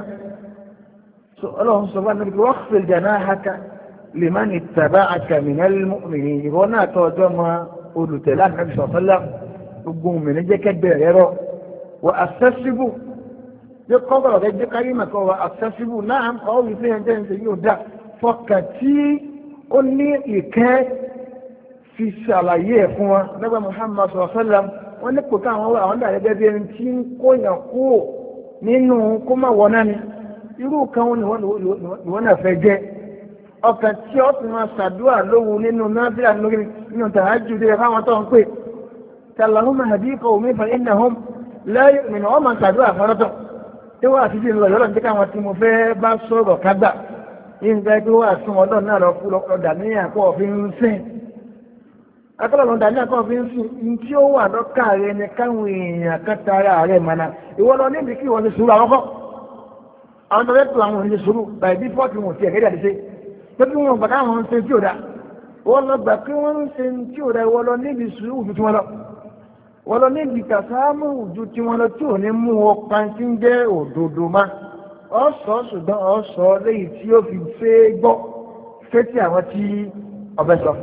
ọlọ́run sọ fún àná wọ́n fi jàná haka liman ittaba'aka minal mu'minin ìwọ náà tọ́ ọjọ́ mọ olùtẹ̀lé ànábì sọ̀tọ́lá gbogbo òmìnir jẹ́ kẹ́gbẹ́ rẹ rọ wà accessible jẹ́ kọ́bọ̀rọ̀ rẹ jẹ́ kárí màkọ́ wà accessible náà ọ̀ wí fún ẹjẹ́ ìṣe yóò dá fọkàn tí ó ní ìkẹ́ fi ṣàlàyé ẹ̀ fún wa nígbà Muhammad sọ̀tọ́lá wọ́n ní kò káwọn wà àwọn dàrẹ́ gẹ́gẹ́ bí ẹni tí ń kóyàn kúrò nínú kó má wọ náà ni irú kan ni wọ́n náà fẹ́ jẹ́ ọkàn tí ó ti máa ṣàdúrà lóhun nínú nábíà nínú tàájú dé fáwọn tó ń pè tàlàhùn àdíkọ̀ omi fa iná hom lẹ́yìn mìíràn wọ́n máa ṣàdúrà fọ́lọ́tọ̀ tí wọ́n àti ìlọ yọ́lọ́ ní káwọn tí mo fẹ́ bá sọ̀rọ̀ kágbà ìgbà tí wọ́n àtún ọlọ́ náà lọ fún ọ̀dà ní àpọ̀ òfin ń sìn akọ́lọ̀ lọ́dà ní àpọ̀ òfin ń sìn ní tí ó wà lọ́kà rẹ ni káwọn èèyàn kátara rẹ̀ mọ́nà ìwọ lọ níbi kí wọ́n ti sùúrù àkọ́kọ́ àwọn tó fẹ́ tó àwọn òní sùúrù bàbí bí fọ́ọ̀tì wọn ti ẹ̀gẹ́dà ti ṣe pẹ̀lú wọn gbàdá àwọn ń ṣe tí ò dá wọ́n lọ gbà pé wọ́n ń ṣe tí ò dá wọ́n lọ níbi sùúrù ju tí wọ́n lọ wọ́n lọ níbi kàsámù ju tí wọ́n lọ tí ò ní mú ọ pàǹtí ń jẹ́ òdodo má ọ̀sọ́ ṣùgbọ́n ọ̀sọ́ léyìí tí ó fi ṣe gbọ́ fétí àwọn tí ọbẹ̀ sọ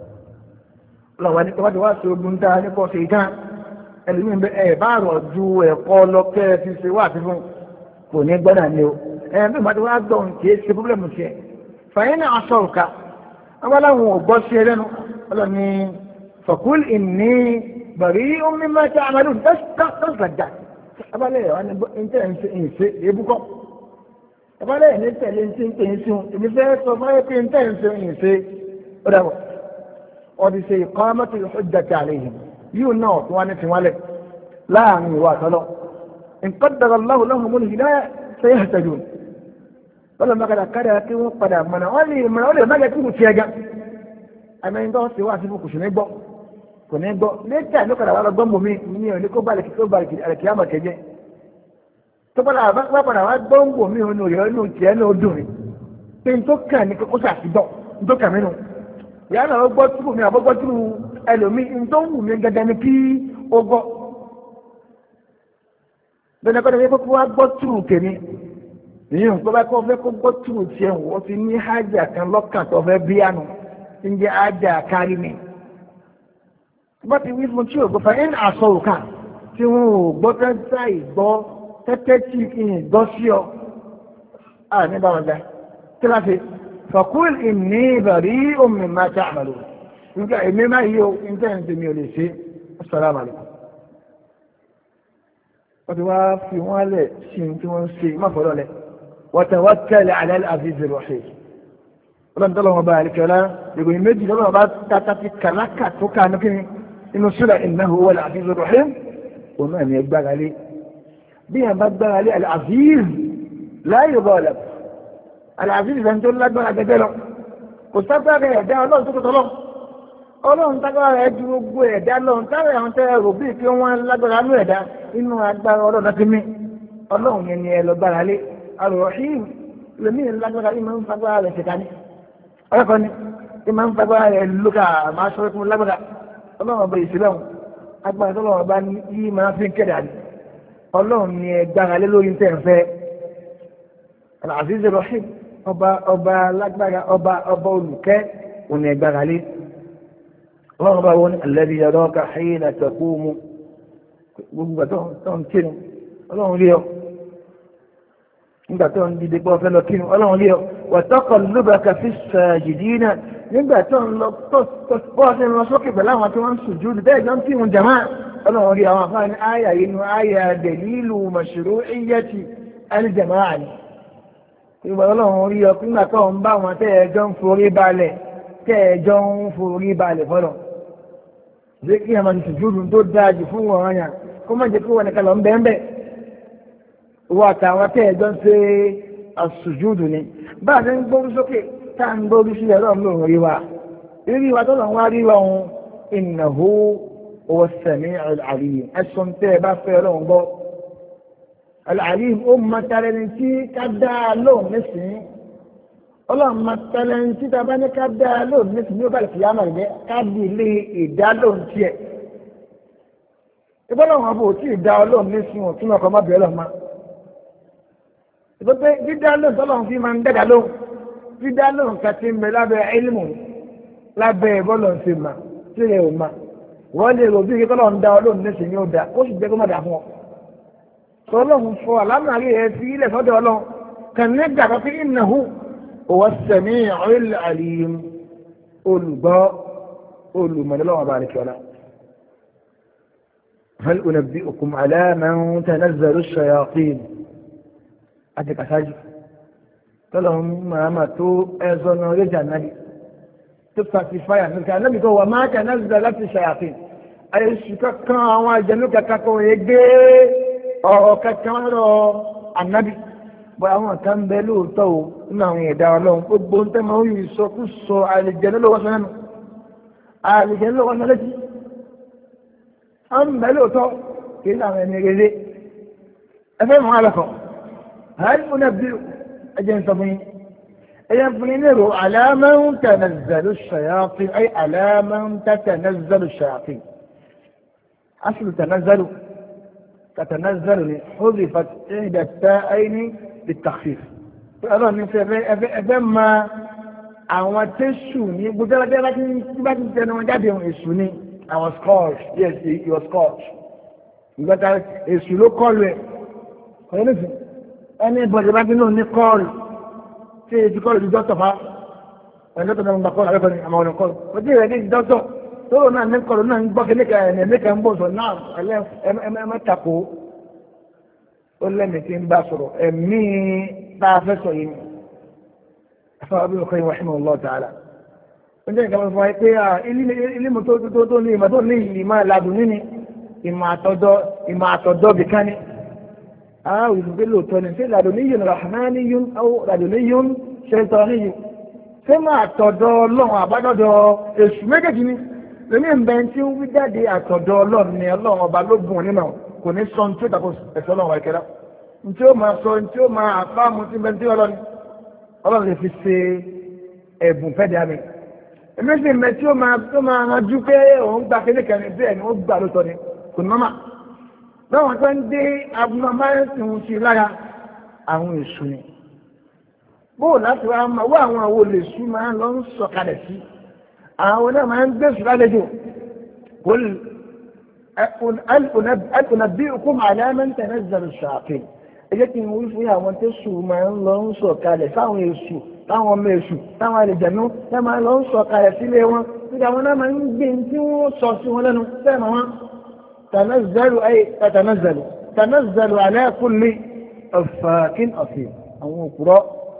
lọ́wọ́ ní kọ́wádìí wá sí ogun dá nípa ọ̀sẹ̀ ìdá ẹlòmíín bẹ ẹ̀ bá rọ̀ ju ẹ̀kọ́ lọ kẹ́ ẹ fi ṣe wá àti fún kò ní gbọ́dà ní o ẹ̀ bí màá ti wá gbọ́ kì í ṣe pọ́blẹ́mù tiẹ̀ fàyínà aṣọ́ọ̀ká abáláwọn ò gbọ́ sí ẹlẹ́nu ọlọ́ni fọ̀kúl ìní bàrí omi mẹ́ta àmàlù dọ́sàdà abálẹ̀ ẹ̀ wá ní ìtẹ́ ìṣe èébúkọ́ abálẹ̀ ẹ̀ ní tẹ̀lé ní ń pè ń sí ìbí fẹ́ sọ fáyé pé ìtẹ́ ìṣe ìṣe ó dàbọ̀ ọdí ṣe iqamatu al-hujjati alayhim yíò náà tó wá ní fi wálẹ̀ láàrin ìwà àtọ́lọ́ in qaddara Allahu lahumul hidayah sayahtadun wọ́n lọ mọ́kàdà kádà kí wọ́n padà mọ̀nà wọ́n lè mọ̀nà wọ́n lè má jẹ́ kí wọ́n ti ẹja àmì tó ṣe wá sí fún kò sí ní gbọ́ kò ní gbọ́ lẹ́tà ló padà wà lọ gbọ́n bòmí ní òní kó balẹ̀ kó balẹ̀ àlẹ́kì àmọ̀ kẹjẹ tó padà wá padà wá gbọ́n bòmí òní òyìnbó ní òtí ẹ̀ ní odò rẹ̀ pé n tó kàn ní kó sàtìgbọ́ n tó kàn mí nù ìyá náà gbọ́ túrú mi àbọ̀ gbọ́ túrú ẹlòmí n tó wù mí gẹ́gẹ́ ni kí ó gbọ́ bẹ́ẹ̀ ni kó wá gbọ́ túrú kèmí ìyẹn nǹkan bá kọ́ fẹ́ kó gbọ́ túrú tiẹ̀ wọ́n ti ní hájà kan lọ́kàn tó fẹ́ bí àná ń jẹ́ hájà kárí mi. bá ti wí fún tí o gbọ́ fà ń àṣọ òkà tí wọn ò gbọ́ tẹ́tẹ́ ìgbọ́ tẹ́tẹ́ tí kì í gbọ́ sí ọ. a ní bá wọn dá kí la ṣe faqul inni bari'un mimma ta'malun nígbà èmi máa yí o níta ẹ̀ ń tẹ̀mí ò lè ṣe assalamu alaikum. wọ́n ti wá fi wọ́n lẹ̀ sí ní tí wọ́n ń ṣe má fọ́lọ́ lẹ̀. وتوكل على العزيز الرحيم ọlọ́run tó lọ́wọ́ bá àríkẹ́lá ìròyìn méjì lọ́wọ́ bá tata fi kàlákà tó ká ní kíni inú sura innahu huwal azizur rahim òun náà ní ẹ gbára lé bí yàn bá gbára lé al-aziz la yughalab al-aziz ìfẹ́ tó lágbára gẹ́gẹ́ lọ kò sábàá rẹ̀ ẹ̀dá ọlọ́run tó tọ́tọ́ lọ ọlọ́run tágbára rẹ̀ ju gbogbo ẹ̀dá lọ́run táwọn àwọn tẹ́ rò bíi kí wọ́n lágbára lú ẹ̀dá inú agbára ọlọ́run ti mí ọlọ́run yẹn ni ẹ lọ gbára lé ar-rahim lèmi lágbára ìmọ̀ ń fagbára rẹ̀ ṣèkà ní ọlọ́kọ̀ ni ìmọ̀ ń fagbára rẹ̀ lókà máa sọ fún lágbára ọlọ́run ọba ìsìlẹ̀ wọn agbára tó lọ́wọ́ bá ní yí máa fi ń kéde àdé ọlọ́run ni ẹ gbára lé lórí tẹ̀ ń fẹ́ al-aziz ar-rahim ọba ọba lágbára ọba ọba olùkẹ́ òun ni ẹ gbára lé ọlọ́run bá wọn alladhi yaraka hina taqumu gbogbo tó ń kírun ọlọ́run rí ọ nígbà tó ń dìde pọ́ fẹ́ lọ kírun ọlọ́run rí ọ wa taqallubaka fi sajidina nígbà tó ń lọ tó pọ́ sí lọ sókè pẹ̀lú àwọn tí wọ́n ń sùjúdù bẹ́ẹ̀ jọ ń kírun jàmá ọlọ́run rí àwọn afáàní àyà inú àyà dalilu mashru'iyyati al-jama'a ni ìgbà ọlọ́run rí ọ nígbà tó ń bá wọn tẹ́ ẹjọ́ ń forí balẹ̀ tẹ́ ẹjọ́ ń forí balẹ̀ fọ́lọ̀ jẹ́ kí àwọn sùjúdù tó dájú fún wọn yàn kó má jẹ́ kí wọn nìkan lọ ń bẹ́ẹ̀ bẹ́ẹ̀ wọ́n àtàwọn tẹ́ ẹjọ́ ń ṣe àsùjúdù ni bá a ti ń gbórí sókè tá à ń gbórí sí ẹ̀rọ lóhùn rí wa rírí wa tó lọ wá rí lọ́hùn innahu huwa as-sami'ul 'alim ẹ̀sùn tẹ́ ẹ bá fẹ́ ọlọ́run gbọ́ al-'alim ó mọ tẹ́lẹ̀ ní tí ká dá a lóhùn nísìnyí ọlọ́run mọ tẹ́lẹ̀ ní tí tá a bá ní ká dá a lóhùn nísìnyí ó bá lè fi yá màlẹ́ ká bí ilé ìdá lóhùn tiẹ̀ ìbọ́lọ́run ọ̀bọ̀ tí ì dá ọ lóhùn nísìnyí ò tún ọkọ̀ má bẹ̀rẹ̀ lọ́ọ́ máa ìgbẹ́pẹ́ dídá lóhùn tọ́lọ́run fi máa ń dẹ́dà lóhùn dídá lóhùn kàtí ń bẹ lábẹ́ ilmu lábẹ́ bọ́lọ̀ ń ṣe mà tí rẹ̀ ò mà wọ́n lè rò bí kí tọ́lọ́run dá ọ lóhùn ní ìsìn yóò dá ó sì jẹ́ kó má dà fún ọ. tọ́lọ́run fọ àlámàrí ẹ̀ fi ilẹ̀ sọ́dọ̀ ọlọ́run kàn ní gbàgbá pé innahu huwa as-sami'ul 'alim olùgbọ́ olùmọ̀lẹ́lọ́wọ́ bá rẹ̀ kíọ́lá. hal unabbi'ukum 'ala man tanazzalu ash-shayatin àti kàṣáájú tọ́lọ̀ ń máa tó ẹ̀zọ́ náà lẹ́jà náà tó satisfy àmìkà anábì tó wà máa kà náà zùdà láti ṣàyàfin àyèsù kankan àwọn àjẹnú kankan kò yẹ gbé ọ̀rọ̀ kankan lọ ànábì bọ́ àwọn kan bẹ lóòótọ́ o nínú àwọn ẹ̀dá ọlọ́run gbogbo ń tẹ́ máa ń yí sọ kú sọ àlìjẹnú lọ́wọ́ sọ nánú àlìjẹnú lọ́wọ́ sọ lẹ́jì àwọn bẹ lóòótọ́ kì í sàwọn ẹni rere ẹfẹ́ mọ́ àlọ́kọ̀ọ́ هل أنبئ أجل طبيعي أيضا على من تنزل الشياطين أي على من تتنزل الشياطين أصل تنزل تتنزل حذفت إحدى التاءين للتخفيف فأنا من فما àwọn tẹ́sù ní gbogbo ẹgbẹ́ láti bá ti tẹnu wọn jáde ohun èṣù ní àwọn scotch yes he was scotch ìgbàta èṣù ló kọlu ẹ̀ ọ̀rẹ́ nìsín ẹni bọ̀dẹ̀ bá bínú ní kọ́ọ̀lù tí èdè kọ́ọ̀lù di dọ́tọ̀ fa ẹni dọ́tọ̀ náà ń gba kọ́ọ̀lù abẹ́kọ̀ọ́ ni àmọ́ ọ̀nà kọ́ọ̀lù ó dé ìrẹ́dí dọ́tọ̀ tóòrò náà ní kọ́ọ̀lù náà ń gbọ́ kí níka ẹ̀ níka ń bọ̀ sọ náà ẹ̀mẹ́ tako ó lẹ́mìí tí ń bá sọ̀rọ̀ ẹ̀mí bá a fẹ́ sọ yìí afọ́ abúlé kọ́ ìwà ìmọ̀ Allah ta'ala ó jẹ́ ìkàwé fún wa pé ilé mọ̀ tó ní ìmọ̀ tó ní ìmọ̀ àlàdùn níní ìmọ̀ àtọ̀dọ́ bìkan ni àwọn ìlúgbé lóòótọ́ ni ṣé ladùnníyùn rahmaniyun aw ladùnníyùn shaytaniyun ṣé máa tọ̀dọ̀ ọlọ́run àbádọ́dọ̀ èṣù méjèèjì ni lèmi ń bẹ tí ó wí jáde àtọ̀dọ̀ ọlọ́run ni ọlọ́run ọba ló bùn nínú kò ní sọ ní tí ó dàpọ̀ ẹ̀sọ́ ọlọ́run àìkẹ́rẹ́ ní tí ó máa sọ ní tí ó máa àfáàmù tí bẹ tí ọlọ́run ọlọ́run lè fi ṣe ẹ̀bùn fẹ́ dà mí èmi sì ń bẹ tí ó máa tó máa ranjú pé òun gba kékeré bẹ́ẹ̀ ni ó gbà lóòótọ́ ni kò ní mọ́mà báwọn tó ń dé abúlọ́máyẹ̀sì ń ṣe lára àwọn èṣù ni bóò láti wá máa wá àwọn àwọn olèṣù máa ń lọ ń sọ̀kalẹ̀ sí àwọn náà máa ń gbèsù lálejò qul unabbi'ukum 'ala man tanazzalu ash-shayatin ẹ jẹ́ kí n wí fún àwọn tó sùn máa ń lọ ń sọ̀kalẹ̀ sáwọn èṣù táwọn ọmọ èṣù táwọn àlejànú náà máa ń lọ ń sọ̀kalẹ̀ sílé wọn nígbà wọn náà máa ń gbé tí wọ́n sọ sí wọn lẹ́nu fẹ́ẹ̀ mọ́ wọn. تنزل أي تتنزل تنزل على كل أفاك أثيم àwọn òkúrọ́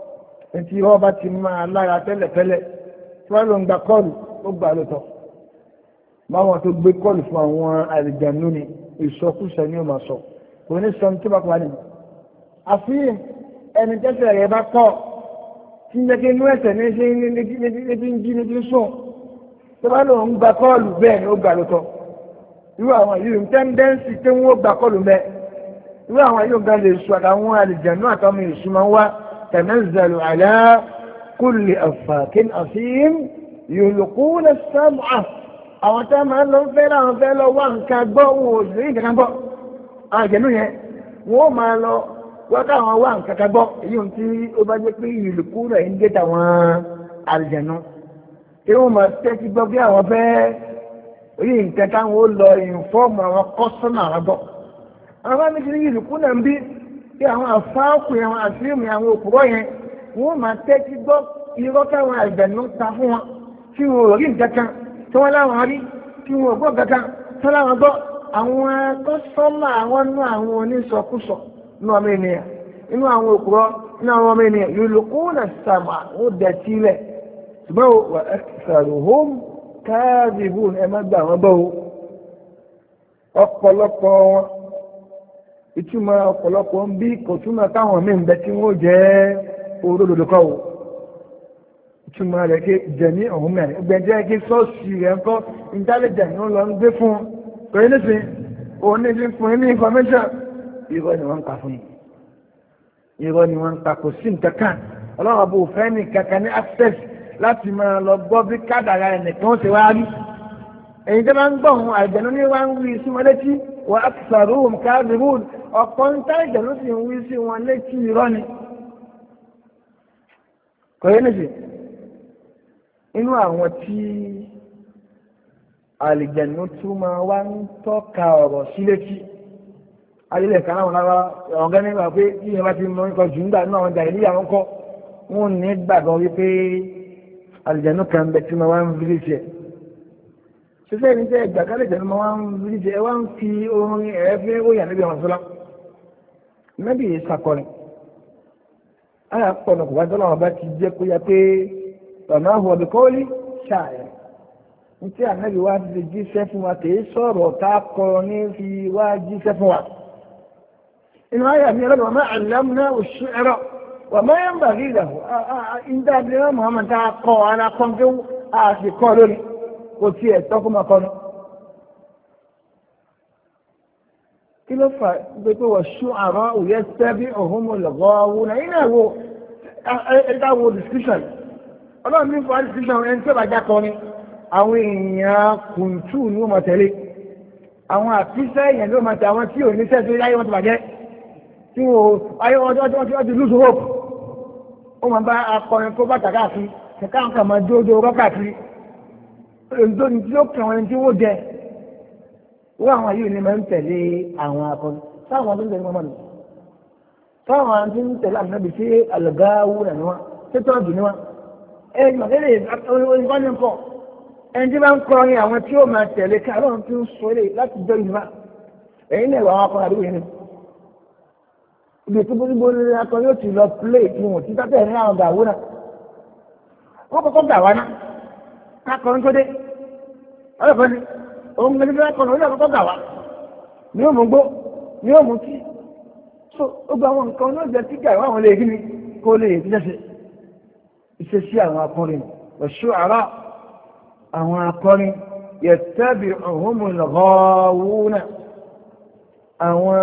ẹtì irọ́ bá ti máa lára tẹ́lẹ̀tẹ́lẹ̀ tí wọ́n lọ ń gba kọ́ọ̀lù ó gbà lóòótọ́ báwọn tó gbé kọ́ọ̀lù fún àwọn àlìjànú ni ìsọkúsọ ni ó máa sọ kò ní sọ tó bá pa nínú. àfihàn ẹni tẹ́sẹ̀ rẹ̀ bá kọ́ tí ń jẹ́ kí inú ẹ̀sẹ̀ ní ṣe ní jí ní sùn tó bá lòun gba kọ́ọ̀lù bẹ́ẹ̀ ni ó gbà lóòótọ́ irú àwọn yìí tẹ́ndẹ́ǹsì tí wọ́n gba kọ́ọ̀lù mẹ́ irú àwọn yìí gan lè sọ àtàwọn àlìjànú àtàwọn èṣù máa ń wá tanazzalu ala kulli affakin asim yulquna as-sam'a àwọn tá máa ń lọ fẹ́ láwọn fẹ́ lọ wá nǹkan gbọ́ wọn ò sí nǹkan gbọ́ àwọn àjẹnú yẹn wọ́n máa lọ wá káwọn wá nǹkan kan gbọ́ èyí tí ó bá jẹ́ pé yulquna ń dé tàwọn àlìjànú tí wọ́n máa tẹ́tí gbọ́ bí àwọn fẹ́ orí nǹkan táwọn ó lọ ìfọ́ọ̀mù àwọn kọ́sọ́nà àwọn gbọ́ àwọn bá mi ti ní yulquna ń bí bí àwọn àfáàkù àwọn àfíìmù àwọn òkúrọ̀ yẹn wọ́n máa tẹ́tí gbọ́ irọ́ káwọn àlìjànú ta fún wọn tí wọn ò rí nǹkan kan tí wọ́n láwọn rí tí wọ́n gbọ́ kankan tí wọ́n láwọn gbọ́ àwọn kọ́sọ́mà àwọn nú àwọn onísọkúsọ nú ọmọ ènìyàn inú àwọn òkúrọ́ nú àwọn ọmọ ènìyàn yulquna as-sam'a ó dẹ̀ sílẹ̀ ṣùgbọ́n wa aktharuhum kadhibun ẹ má gbà wọ́n bọ́ o ọ̀pọ̀lọpọ̀ wọn ìtumọ̀ ọ̀pọ̀lọpọ̀ ń bí kò túmọ̀ táwọn mí ń bẹ tí wọ́n jẹ́ olódodo kọ́ o ìtumọ̀ rẹ̀ kí jẹ̀mí ọ̀hún mẹ́rin gbẹ̀jẹ́ kí sọ́ọ̀sì rẹ̀ ń kọ́ intelligent ló lọ ń gbé fún un kò ní sí òun ní fún ní information irọ́ ni wọ́n ń pa fún yìí irọ́ ni wọ́n ń pa kò sí nǹkan kan ọlọ́run àbò òfẹ́ ní kankan ní access láti máa lọ gbọ́ bí kádàrá ẹnìkan ó ṣe wá rí èyí tó máa ń gbọ́ ohun àìjẹ̀nú ní wá ń wí sí wọn létí wa aktharuhum kadhibun ọ̀pọ̀ ń tá ìjẹ̀nú sì ń wí sí wọn létí irọ́ ni kò yé nìsí inú àwọn tí àlìjẹ̀nú tún máa wá ń tọ́ka ọ̀rọ̀ sí létí ayílẹ̀ kan láwọn lára ọ̀gá nígbà pé kí ìyẹn bá ti mọ nǹkan jù nígbà náà ọjà ìlú àwọn kọ́ wọn ní gbàgbọ́ wípé àlìjẹ̀nú kan bẹ tí máa wá ń bírí tiẹ̀ ṣíṣẹ́ ní jẹ́ ìgbà kálẹ̀ ìjẹ̀nú máa wá ń bírí tiẹ̀ wá ń fi orin ẹ̀ẹ́fẹ́ ó yà níbi àwọn sọ́lá mẹ́bí yìí sàkọrin àyà pọ̀ nù kò wá dọ́là wọn bá ti jẹ́ kó yá pé ọ̀nà àwọn ọ̀dùkọ́lì ṣàyẹ̀ ní tí ànábì wá ti jíṣẹ́ fún wa kì í sọ̀rọ̀ tá a kọ ní fi wá jíṣẹ́ fún wa. inú ayà mi ọlọ́dún ọmọ àlámúná oṣù ẹ̀rọ wà máa ń bà rí ìdàgbò ìdá abúlé Muhammad tá a kọ ara kan tó a sì kọ lónìí kò tiẹ̀ tọ́kùn máa kọ́nu. kí ló fà gbé pé wọ́n ṣú àrọ́ òye sẹ́bí ọ̀hún mo lọ́gọ́ owó náà yín náà wo ẹ̀ka wo description ọlọ́run ní fún wa description ẹni tí ó bá já kọrin àwọn èèyàn kùntù ní wọ́n máa tẹ̀lé àwọn àfíṣẹ́ èèyàn ló máa tẹ àwọn tí ò ní sẹ́ẹ̀ tó yáyé wọn ti bàjẹ́ tí wọ́n ayé ọjọ́ ọjọ́ tí wọ́n ti lose hope ó máa bá akọrin kó bàtà káàkiri kẹ̀kẹ́ àwọn kan máa dóódó ọkọ̀ káàkiri èdè tí ó kàn wọn tí wọ́n jẹ wọ́n àwọn yìí ni máa ń tẹ̀lé àwọn akọrin táwọn tó ń tẹ̀lé mọ́mọ́ni táwọn tó ń tẹ̀lé àmì náà bí sí àlùgáwù nà ní wọn tó tọ́jú ní wọn ẹ̀ ìgbàlẹ́ ẹni tí bá ń kọrin àwọn tí ó máa tẹ̀lé ká lọ́run tí ó sọ lè láti jọ ìgbà ẹ̀yìn náà àwọn akọrin àdúgbò yẹn ibi tó bóyá bóyá akọrin yóò ti lọ play fún wọn títà tẹ̀ ní àwọn gàwó náà wọ́n kọ́kọ́ gbà wá náà kákọrin tó dé ọlọ́pàá ni òun gbẹ́ni fẹ́ kọrin orí àkọ́kọ́ gbà wá ní ó mú gbó ní ó mú tí so ó gba àwọn nǹkan náà jẹ́ tíkà ìwà àwọn lè rí mi kó lè yẹ tíjẹ́ ìṣesí àwọn akọrin ọ̀ṣọ́ àrà àwọn akọrin yẹ̀tẹ́bì ọ̀húnmùlọ́wọ́wúnà àwọn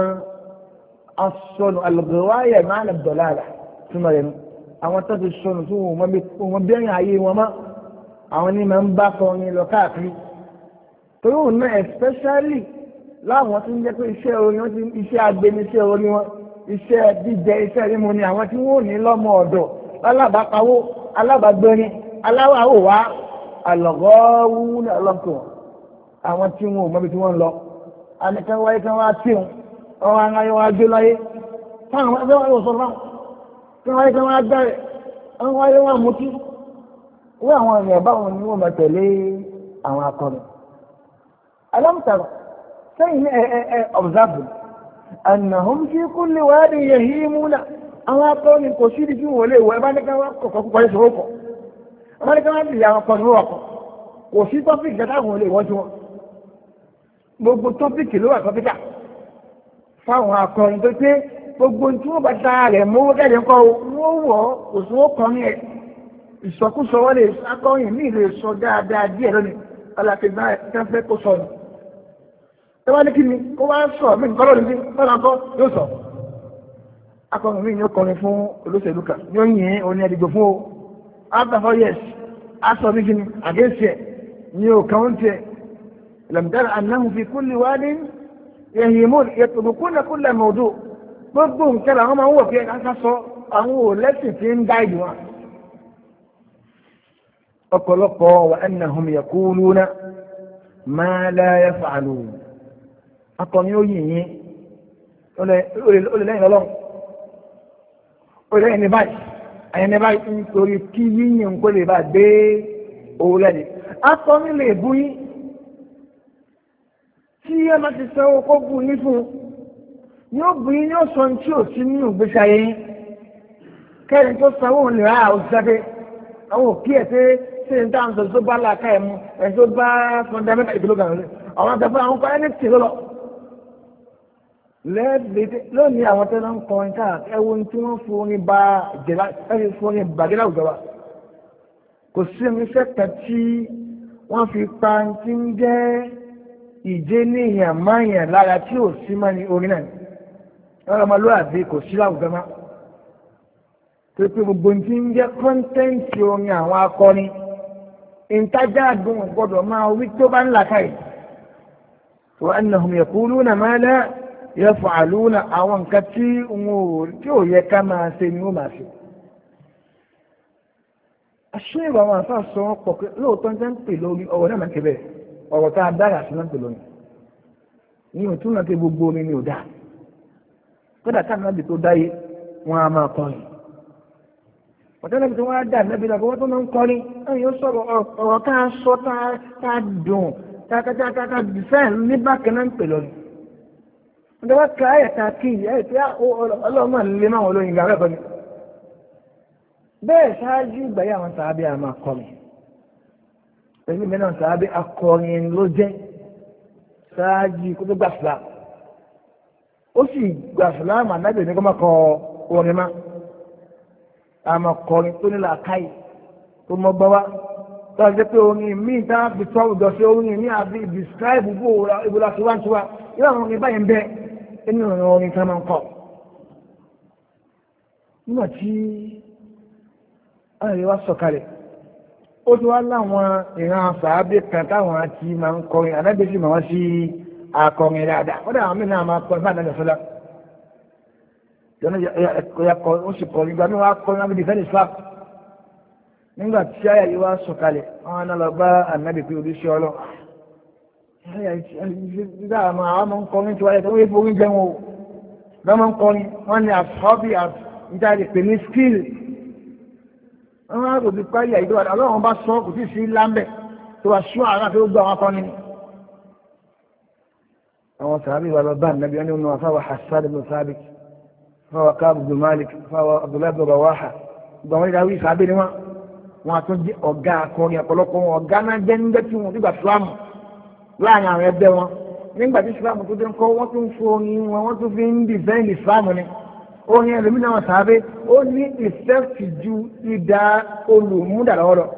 asọ̀nù alùgbòwáyẹ̀ máa nà dọ̀lára túnmọ̀ rẹ̀ àwọn tó ti sọnù tí wọ́n bẹ́yìn ayé wọn mọ́ àwọn ní ma ń bá kọrin lọ káàkiri torí òun náà especially láwọn tí ń jẹ́ pé iṣẹ́ orin wọn ti iṣẹ́ agbẹni iṣẹ́ orin wọn iṣẹ́ jíjẹ iṣẹ́ rímu ni àwọn tí wọ́n ò ní lọ́mọ ọ̀dọ̀ alábàápawó alábàágbẹ́rin aláwàáwò alọ́gọ́wú ní ọlọ́kùn àwọn tí wọn ò mọ́bí tí wọ́n lọ anìkan wáyé kan wá tí wọn ọwọ́ aráyé wá gbé láyé fáwọn ẹgbẹ́ wáyé òsọ fáwọn kí wáyé kan wá gbẹ́rẹ̀ wọ́n wáyé wá mú tí wọ́n àwọn ènìyàn báwọn ni wọ́n mọ̀ tẹ̀lé àwọn akọrin alámùtàrọ̀ sẹ́yìn ní ẹ ẹ observe annahum fi kulli wadi yahimuna àwọn akọni kò sí ibi tí wọ́n lè wọ ẹ bá ní ká wá kọ̀kọ́ púpọ̀ ní sọ̀rọ̀ kọ̀ ẹ bá ní ká wá bì àwọn akọni wọ́n kọ̀ kò sí tọ́pìkì kẹta àwọn olè wọ́n tí wọ́n gbogbo tọ́pìkì ló wà tọ́pìkà fáwọn akọni tó pé gbogbo tí wọ́n bá ta rẹ̀ mówó kẹ́lẹ́ ńkọ́ wọ́n wọ̀ kò sí wọ́n kọ́ ní ẹ̀ ìsọkúsọ wọ́n lè akọrin ní ìlú sọ dáadáa díẹ̀ lónìí alákẹ́gbá ẹ̀fẹ́ kó sọ ní ẹ wá ní kí ni kó wá sọ mí nǹkan lónìí lọ́nà kọ́ yóò sọ akọrin mi yóò kọrin fún olóṣèlú kan yóò yìn oní ẹ̀dìgbò fún o after four years aṣọ mi kí ni àgẹ́sì ẹ̀ ní òkàn tiẹ̀ lẹ́mìtẹ́rẹ̀ anáhùn fi kúlì wá ní ẹ̀yìnmó yẹtùbùkúnlẹ̀ kúlẹ̀ mọ̀ọ́dọ̀ gbogbo nǹkan làwọn máa ń wọ̀ pé ká sọ àwọn ò lẹ́sìn tí ń dá ìlú wọn. ọ̀pọ̀lọpọ̀ wa annahum yaquluna ma la yaf'alun akọni ó yìn yín ó lè lẹ́yìn ọlọ́run ó lẹ́yìn ní báyìí àyẹ̀ ní báyìí nítorí kí yíyìn kó lè bá dé owó lẹ́yìn akọni lè bú yín tí ẹ má ti sanwó kó bú yín fún un yóò bú yín yóò sọ tí ò sí nínú ìgbésí ayé yín kẹ́rin tó sanwó òun lè rà òṣìṣẹ́ àwọn òkè ẹ̀ pé ṣé n táwọn sọ̀rọ̀ tó bá làákà ẹ̀ mu ẹ̀ tó bá fọ́ndámẹ́tà ìgbélógà rẹ̀ àwọn àgbàfọ́ àwọn kọ́ ẹni tì lọ́lọ́ lẹ́ẹ̀dẹ́dẹ́ lónìí àwọn tẹ́lẹ̀ ń kọrin káà ẹ̀wọ̀n tí wọ́n forin bá jẹ̀lá ẹ̀rí forin bàgẹ́ láwùjọ wa kò sí irinṣẹ́ kan tí wọ́n fi pa ti ń jẹ́ ìjẹ́ ní ìyàn máyàn lára tí ò sí mọ́ ní orin náà ọlọ́mọlúwàbí kò sí láwùjọ máa tó pé gbogbo tí ń jẹ́ kọ́ńtẹ́ǹtì orin àwọn akọrin ìtajà àdùn gbọ́dọ̀ máa wí tó bá ń làkàì wa annahum yaquluna ma la yaf'aluna àwọn nǹkan tí tí ò yẹ ká máa ṣe ni ó máa ṣe. aṣọ ìwà àwọn àfa sọ wọn pọ̀ pé lóòótọ́ ń jẹ́ ń pè lórí ọ̀rọ̀ náà máa ń ké bẹ́ẹ̀ ọ̀rọ̀ tá a dára sí náà ń pè lórí ní òtún náà pé gbogbo orin ni ò dáa kódà táwọn náà bì tó dáyé wọn á máa kọrin ọ̀tẹ́lẹ̀ bí wọ́n á dà nẹ́bí náà wọ́n tó máa ń kọrin ẹ̀yìn yóò sọ̀rọ̀ ọ̀rọ̀ tá a sọ tá a dùn tá a dìfẹ́ǹ ní bákan náà ń pè lọ́nà ọ̀dọ́ wá ká ẹ̀ka kí ẹ̀ tí ọlọ́mọ lè máa wọ́n lóyìn ìgbà rẹ̀ kọ́ni bẹ́ẹ̀ ṣáájú ìgbà yà wọn sàábì àmà kọrin pẹ̀lú mẹ́rin sàábì akọrin ló jẹ́ ṣáájú kó tó gbà fìlà ó sì gbà fìlà mà nábì ní kó má kọ orin má àmà kọrin tó nílò àkáyì tó mọ gbọ́ wá tó a jẹ́ pé orin míì tá a fi tọ́ ọ̀dọ̀ sí orin ní àbí describe bó ìbúra tiwantiwa yóò àwọn orin báyìí ń bẹ inú ọ̀rọ̀ orin kan máa ń kọ́ nígbà tí ààrẹ wa sọ̀kalẹ̀ ó ti wá láwọn ìran sàábé kan táwọn àti máa ń kọrin àdágbèsì máa wá sí akọrin dáadáa ó dà àwọn mìíràn máa kọrin bá àdájọ sọlá ó sì kọrin nígbà míì wá kọrin lábẹ́ dìfẹ́ǹdì Islam nígbà tí àyà yìí wá sọ̀kalẹ̀ wọn náà lọ bá ànábì pé oríṣi ọlọ́ nígbà àwọn àwọn ń kọrin tí wáyé tó wé forí jẹun o lọ́mọ ń kọrin wọ́n ní àfọ́bí àti pè ní skill wọ́n á kò ti parí àyíká ọlọ́run bá sọ kò sí sí lámbẹ̀ tó wá sún àrà tó gbọ́ àwọn akọni ni. àwọn sàábì wà lọ bá ànábì wọn ní wọn fáwọn Hassan ibn Thabit fáwọn Ka'b ibn Malik fáwọn Abdullah ibn Rawaha gbọ́n wọn ìdáwí sàábì ni wọn wọn àtún jẹ́ ọ̀gá akọrin ọ̀pọ̀lọpọ̀ wọn ọ̀gá náà jẹ́ nígbà tí wọn nígbà fúlàmù láàrin àwọn ẹgbẹ́ wọn nígbà tí fúlàmù tó dé ń kọ́ wọ́n tún fún orin wọn wọ́n tún fi ń dìfẹ́ǹdì fúlàmù ni orin ẹlòmínà wọn sàábé ó ní ìfẹ́ẹ̀tì ju ìdá olùmúdàlọ́wọ́ lọ.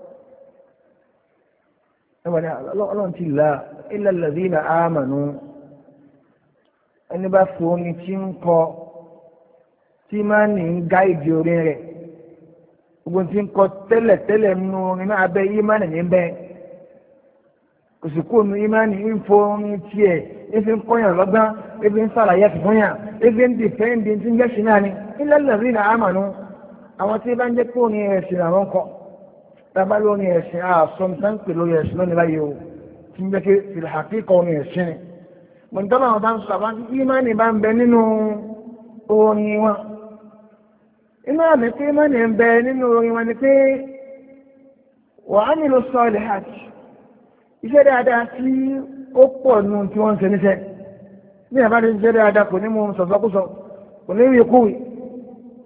ọlọ́run ti là illa alladhina amanu ẹni bá fún orin tí ń kọ tí máa ní ń gáìdì orin rẹ̀ gbogbo tí ń kọ tẹ́lẹ̀ tẹ́lẹ̀ nínú orin náà abẹ́ ìmánì ní bẹ́ẹ̀ kò sì kó nu ìmánì ń fọ orin tiẹ̀ ebi ń kọ́yàn lọ́gbọ́n ebi ń sàlàyé fúnyà ebi ń dìfẹ́ǹdì tí ń jẹ́sìn náà ni illa alladhina amanu àwọn tí bá ń jẹ́ pé orin ẹ̀sìn àwọn kọ tábà lórí ẹ̀sìn àṣọ nǹkan pè lórí ẹ̀sìn lónìí báyìí o tí ń jẹ́ pé fil haqiqa orin ẹ̀sìn ni mọ̀tọ́lá àwọn bá ń sọ àwọn ìmánì bá ń bẹ nínú orin wọn inú àmì pé mọ́ni ń bẹ nínú orin wọn ni pé wa amilu salihat iṣẹ́ dáadáa tí ó pọ̀ nù tí wọ́n ń ṣe níṣẹ́ ní àbáde iṣẹ́ dáadáa kò ní mú sọ̀sọ́kúsọ kò ní rí kúwì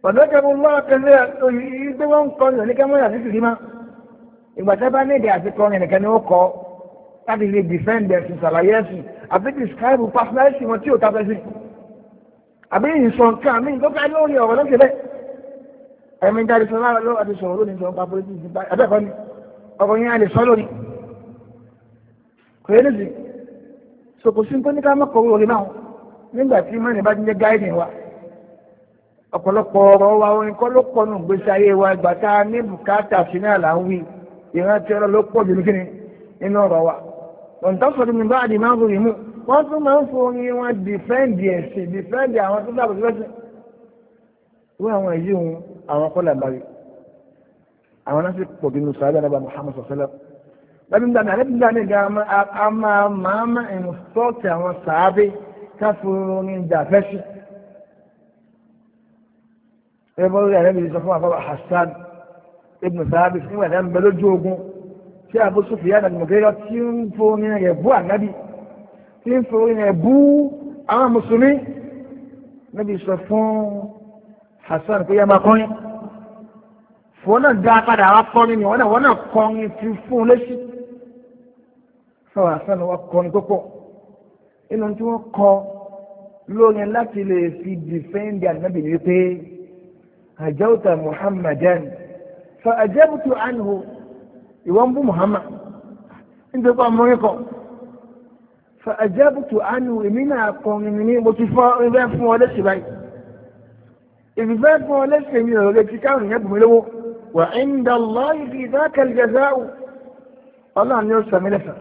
ọ̀dọ́jọ́ gbogbo akẹ́lẹ́ èyí tó wọ́n ń kọ́ ní kẹ́mọ́yà sí fìdí má ìgbà tí a bá ní èdè àti kọrin nìkan ni ó kọ́ láti lè defend ẹ̀sìn ṣàlàyé ẹ̀sìn àbí describe personality wọn tí ò tafẹ́ sí àbí ìsọ̀ nǹkan àmì tó ká lórí ọ̀rọ̀ lọ́sẹ̀ bẹ́ẹ̀ ẹ̀mí jáde sọ lára lọ́wọ́ àti sọ̀rọ̀ lónìí sọ̀rọ̀ pa politics nípa ẹ̀bẹ́ẹ̀kọ́ ni ọkọ̀ yẹn a lè sọ lónìí kò yẹ nísì sòkòsí tó ní ká mọ́ kọ̀wé orí náà nígbà tí mọ́ni bá ti jẹ́ guiding wa ọ̀pọ̀lọpọ̀ ọ̀rọ̀ wa orin kọ́ ló pọ̀ nù gbèsè ayé wa ìgbà tá a ní bùkátà sí náà là ń wí ìrántí ọ̀rọ̀ ló pọ̀ jù ní kíni nínú ọ̀rọ̀ wa wọ́n tó sọ̀rọ̀ mi bá àdì máa ń rò mú wọ́n tún máa ń fún orin wọn dìfẹ́ǹdì ẹ̀sìn dìfẹ́ǹdì àwọn tó dàbò síwájú wọ́n àwọn èyí òun àwọn kọ́là bari àwọn náà sì pọ̀ bínú sàábà nàbà Muhammad sọ̀sẹ́lẹ̀ lẹ́bí nígbà náà lẹ́bí nígbà náà ga a máa máa máa ìnùsọ́ọ̀tì àwọn sàábé káfíńrún orin dàfẹ́sì ẹgbẹ́ orí àrẹ́bì sọ fún àfọwọ́ Hassan ibn Thabit nígbà tí a ń bẹ lójú ogun tí Abu Sufyan àgbẹ̀gẹ́rẹ́ tí ń forí rẹ̀ bú ànábì tí ń forí rẹ̀ bú àwọn mùsùlùmí níbi sọ fún Hassan pé yẹ máa kọrin fún náà dá padà wá kọrin ni wọ́n náà wọ́n náà kọrin ti fún un léṣi fún Hassan wá kọrin tó pọ̀ inú tí wọ́n kọ lórin láti lè fi dìfẹ́ǹdì ànábì ní pé هجوت محمدا فأجبت عنه يوم محمد انت قام مريكو فأجبت عنه من أقوم مني متفاق إذا فولش باي إذا فولش من الذي كان يبهم له وعند الله في ذاك الجزاء الله أن يرسى ملفا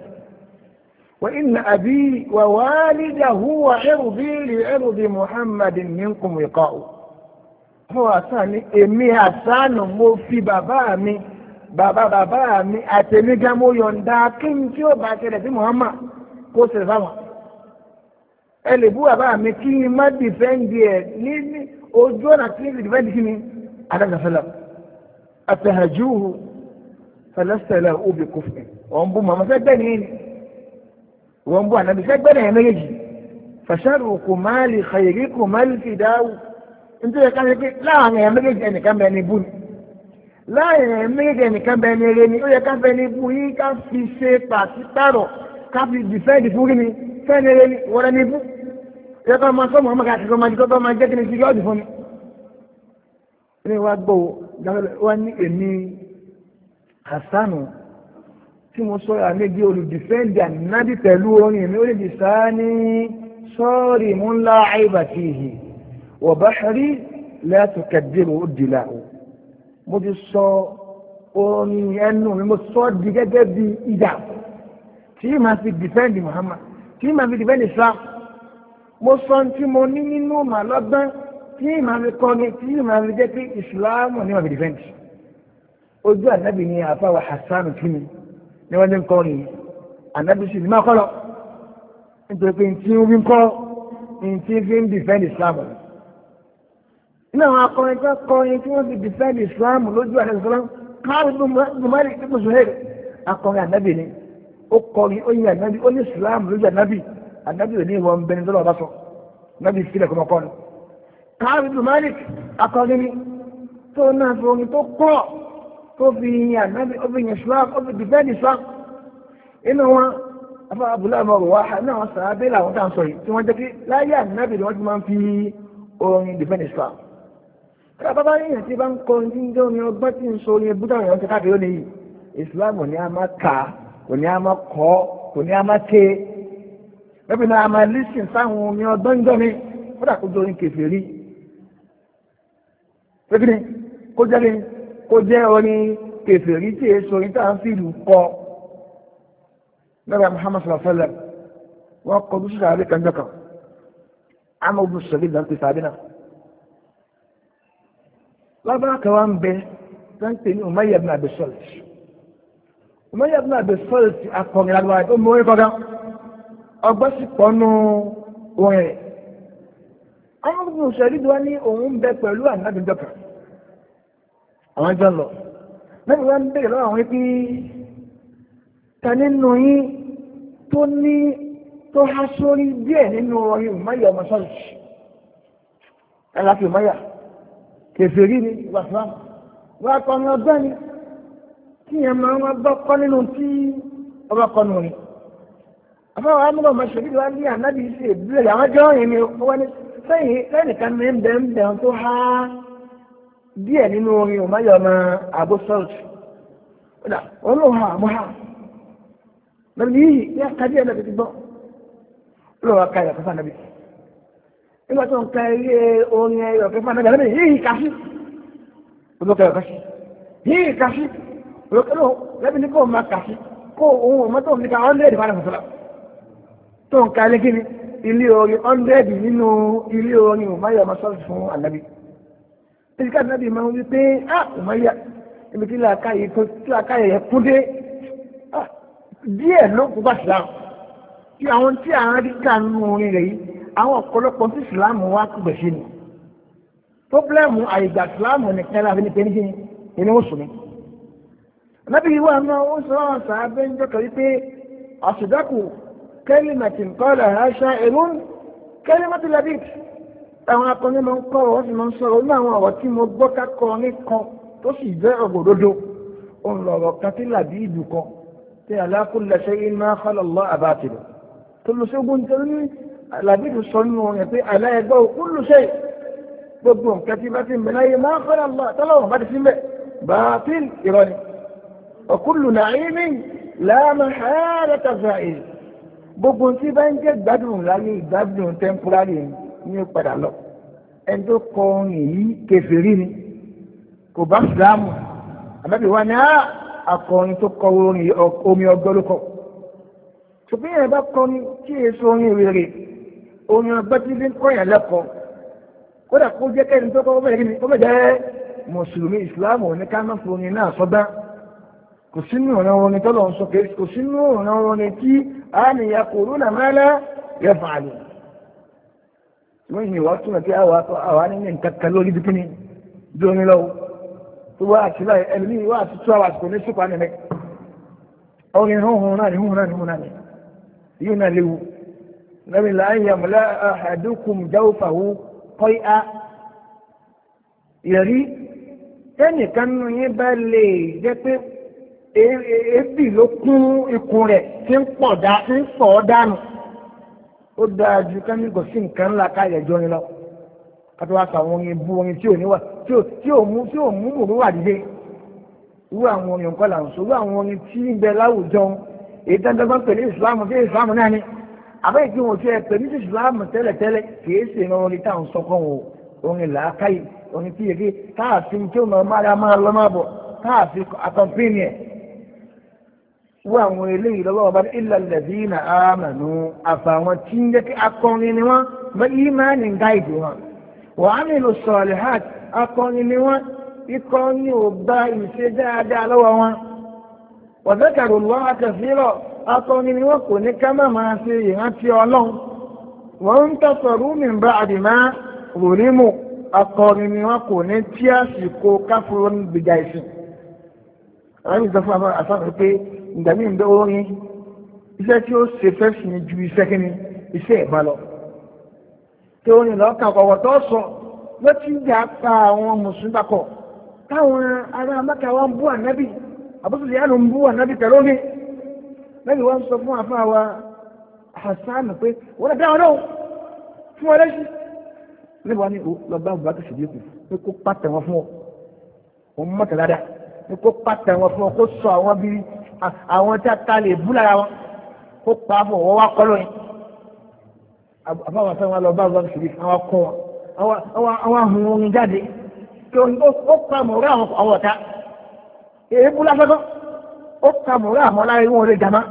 وإن أبي ووالده وعرضي لعرض محمد منكم وقاء fún àṣà ní èmi àṣàánù mo fi bàbá mi bàbá bàbá mi àtẹnigá mo yọ̀ǹda kí n tí ó bá ṣẹlẹ̀ sí Muhammad kó ṣẹlẹ̀ fáwọn ẹ lè bú bàbá mi kí n má dìfẹ́ǹdì ẹ̀ ní ojú ọ̀nà kí n lè dìfẹ́ǹdì kí ni adájọ́sẹ́lẹ̀ àtẹ̀hàjúhù fẹlẹ́sẹ̀lẹ̀ òbí kófin wọ́n bú Muhammad sẹ́gbẹ́ ní ní wọ́n bú ànábi sẹ́gbẹ́ ní ẹ̀ méjèèjì fàṣàrù kò má lè xayèrí kò má lè fi dáwù nítorí ká ṣe pé láàrin ẹ̀yà méjèèjì ẹnìkan bẹ ní bú ni láàrin ẹ̀yà méjèèjì ẹnìkan bẹ ní eré ni ó yẹ ká fẹ́ ní bú yí ká fi ṣe pàṣípàrọ̀ ká fi dìfẹ́ǹdì fún kí ni fẹ́ ní eré ni wọ́n ní bú yẹ ká máa sọ́mọ́ ọmọ kàkiri ọmọ àdìgbọ́ máa jẹ́ kí ni sírí ọ̀dì fún mi. ní wàá gbọ́ wá ní èmi Hassanu tí mo sọ àmẹ́bí olùdìfẹ́ǹdì ànábì pẹ̀lú orin mi ó lè dì sáà ní sọ́ọ̀rì mú ńlá àìbàtì yìí وبحري لا تكدره الدلاء mo ti sọ orin ẹnu mi mo sọ di gẹ́gẹ́ bí ìdá tí màá fi defend Muhammad tí màá fi defend Islam mo sọ tí mo ní nínú màlọ́gbọ́n tí màá fi kọ́ni tí màá fi jẹ́ pé Islam ní màá fi defend ojú ànábì ni àfáwà Hassan kí ni ni wọ́n ní ń kọ́ ni ànábì sì ní máa kọ́ lọ nítorí pé tí ń rí ń kọ́ tí ń fi ń defend Islam nínú àwọn akọrin tó kọrin tí wọ́n fi defend Islam lójú àti Islam káàrí bùmárì tí kò sọ hẹ́rẹ̀ akọrin ànábì ni ó kọrin ó yin ànábì ó ní Islam lójú ànábì ànábì ò ní ìwọ̀n bẹni tó lọ́wọ́ bá sọ ànábì sílẹ̀ kọ́mọ kọ́ni káàrí bùmárì akọrin ni tó náà fi orin tó kọ́ tó fi yin ànábì ó fi yin Islam ó fi defend Islam inú wọn afọ abúlé ọmọ rò wá náà wọn sàábé làwọn tá à ń sọ yìí tí wọ́n jẹ́ pé láyé ànábì ni wọ́n ti máa ń fi orin defend Islam bàbá yìnyín tí bá ń kọ ní jẹ́ omi ọgbọ́n tí ń so orin ebúdá ìyàn ti káàkiri ní yìí Islam kò ní a máa kà kò ní a máa kọ́ kò ní a máa ké lẹ́bí náà a máa lísìn sáwọn omi ọgbọ́n jọ mi ó dà kó jẹ́ orin kèfèrí lẹ́bí ni kó jẹ́ ni kó jẹ́ orin kèfèrí tí èso orin tá à ń fi ìlú kọ́ lẹ́bí Muhammad sallallahu alaihi wasallam wọ́n kọ́ bí sísè àbí kanjọ́ kan àmọ́ ogun sọ̀rọ̀ ìlànà ti sàbí náà lábára kan wá ń bẹ sáńtẹ ní Umayya ibn Abi Salt Umayya ibn Abi Salt akọrin lágbára tó mú orí kọjá ọgbọ́n sì pọnú orin rẹ̀ àwọn ọmọ òṣèlú wa ní òun ń bẹ pẹ̀lú ànábìjọ kan àwọn jọ lọ lẹ́yìn wá ń bèèrè lọ́wọ́ àwọn pé ta nínú yín tó ní tó há sórí díẹ̀ nínú orin Umayya ọmọ Salt ẹ̀láfi Umayya kèfèrí ni ìwà ìsìlámù wọ́n akọni ọgbẹ́ ni tí yẹn máa wọ́n bọ́ kọ́ nínú tí ọba kọnu ni àfọwọ́ amúgbò mọ̀ṣẹ́bí wa ní ànábì sí ìbílẹ̀ àwọn jọ́ yẹn ni wọ́n ní sẹ́yìn lẹ́nìkan ní bẹ́ẹ̀ ń bẹ̀rẹ̀ tó há díẹ̀ nínú orin òmáyọ̀ ọmọ àbó sọ́ọ̀tù wọ́n ló ha àmọ́ ha lọ́nà yìí ní àkàdé ẹ̀ lọ́dẹ̀ ti gbọ́ ló wà ká ẹ̀yọ̀ kẹfà nàbí nígbà tó ń ka ilé orin ẹ̀yọ̀ kẹfà nàbí àlẹ́ yìí kàṣí olókè ẹ̀yọ̀ kàṣí yìí kàṣí olókè ló lẹ́bi ní kó máa kàṣí kó ohun ọmọ tó ń ká ọ́ndẹ́ẹ̀dì fara fọ́sọ́lá tó ń ka ilé kíni ilé orin ọ́ndẹ́ẹ̀dì nínú ilé orin òmáyọ̀ ọmọ sọ́ọ̀tù fún ànábì títí ká ànábì máa ń wí pé ah òmáyà ibi tí làákàyè tó tí làákàyè yẹ kún dé díẹ̀ ló kú bá ìsìlámù tí àwọn tí àwọn adíkà nínú orin rẹ̀ yìí àwọn ọ̀pọ̀lọpọ̀ tí ìsìlámù wá kúgbẹ̀ sí ni pọ́blẹ́mù àìgbà ìsìlámù nìkan láfi ní pé ní kíni inú oṣù ni. lábí ìwà náà ó sọ àwọn sàábẹ́ ń jọ́kọ̀ wípé àṣìdákù kẹ́límẹ̀tì kọ́lá aṣá èrún kẹ́límẹ̀tì labit àwọn akọni máa ń kọ́ wọ́n sì máa ń sọ̀rọ̀ ní àwọn ọ̀rọ̀ tí mo gbọ́ kákọ́ ní kan tó sì jẹ́ ògbòdodo òun lọ̀rọ̀ kan tí làbí ìlú kan tí ala kulli shay'in ma khala Allah àbátìlù tó lọ sógun tó ní làbí ìlú sọ nínú rẹ̀ pé aláẹgbọ́ kullu shay gbogbo nǹkan tí bá ti ń bẹ láyé ma khala Allah tọ́lọ́wọ̀n bá ti fi ń bẹ bátil irọ́ ni wa kullu na'imin la mahalata za'il gbogbo tí bá ń jẹ́ gbádùn láyé ìgbádùn temporary ní padà lọ ẹni tó kọ orin yìí kèfèrí ni kò bá ìsìlámù àbẹ́bí wa ní akọrin tó kọ orin omi ọgbọ́n ló kọ ṣùgbọ́n yẹn bá kọrin tí èso orin rere orin ọgbọ́n tí fi ń kọyàn lẹ́kọ̀ọ́ kódà kó jẹ́ kẹ́ni tó kọ́ bẹ́ẹ̀ ni ó bẹ̀ jẹ́ mùsùlùmí ìsìlámù ní ká má fi orin náà sọ́gbá kò sínú ọ̀nà orin tó lọ sọ kò sínú ọ̀nà orin tí a nìyà kò rúnà mẹ́lẹ́ yẹ fàálù wọ́n yìí wọ́n túnmọ̀ tí àwa nínú nǹkan kan lórí bí kíni bí orin lọ́wọ́ tó wá àti láì ẹlòmí wá àti two hours kò ní sípa nìmẹ́ orin hùn náà ni hùn náà ni hùn náà ni yóò náà léwu lẹ́yìn láàyè àmúlá àdúkùm jáwófàwó kọ́í á yẹ̀rí ẹnìkan nínú yín bá lè jẹ́ pé èébì ló kún ikùn rẹ̀ tí ń pọ̀ dánù ó dáa ju kánígò sí nǹkan ńlá káyẹ̀jọ́ ni lọ kátó wá sàwọn orin bú orin tí ò níwà tí ò mú tí ò mú mòró wà dídé irú àwọn orin nǹkan là ń sọ irú àwọn orin tí ń bẹ láwùjọ èyí dandan pẹ̀lú ìsìláàmù tí ìsìláàmù náà ni àbẹ́ ìdí wọn tí ẹ pẹ̀lú ìsìláàmù tẹ́lẹ̀tẹ́lẹ̀ kìí ṣe ìran orin táwọn sọkàn wò orin làákàyè orin tí yege káàfin tí ó máa máa máa lọ máa bọ̀ káàfin àkọ́mpínì ẹ̀ wọ́n àwọn eléyìí lọ́wọ́ bá illa alladhina amanu àfàwọn tí ń jẹ́ kí akọrin ni wọ́n bá ìmáànì ń gáìdì wọn wa amilu salihat akọrin ni wọ́n ikọ́ ní ò bá ìṣe dáadáa lọ́wọ́ wọn wa dhakaru Allaha kathira akọrin ni wọ́n kò ní ká má máa ṣe ìrántí ọlọ́run wọ́n ń tasaru min ba'di ma zulimu akọrin ni wọ́n kò ní tí àsìkò káfíńrò ń gbèjà ìsìn àwọn ìjọba fún àfáàfẹ́ pé ìgbà míì ń bẹ orin iṣẹ́ tí ó ṣe fẹ́ sí ju iṣẹ́ kí ni iṣẹ́ ẹ̀bá lọ. tí orin lọ́ọ̀kan ọ̀wọ̀ tó sọ ló ti ń jà pa àwọn mùsùlùmí papọ̀ táwọn ará Mẹ́kà wa ń bú ànábì àbúrò yánu ń bú ànábì pẹ̀lú omi lẹ́yìn wọ́n sọ fún àfáà wa Hasan pé wọ́n dá wọn náà fún wọn lẹ́sìn níbo ni lọ bá bùbá tó ṣèdí kù pé kó pàtẹ wọn fún ọ wọn mọ̀tẹ̀ ládàá pé kó pàtẹ wọn fún ọ kó sọ àwọn bíi àwọn tí a ta lè bú lára wọn kó pa á fún ọwọ́ wa kọ́ lóyún àbáwọn afẹ́ wọn lọ bá wọn ṣèlú àwọn kọ́ wọn àwọn ahùn orin jáde kí ó pa mọ̀ọ́rọ́ àwọn ọ̀tá èébú lásán ó pa mọ̀ọ́rọ́ àmọ́ lára wọn lè jàmá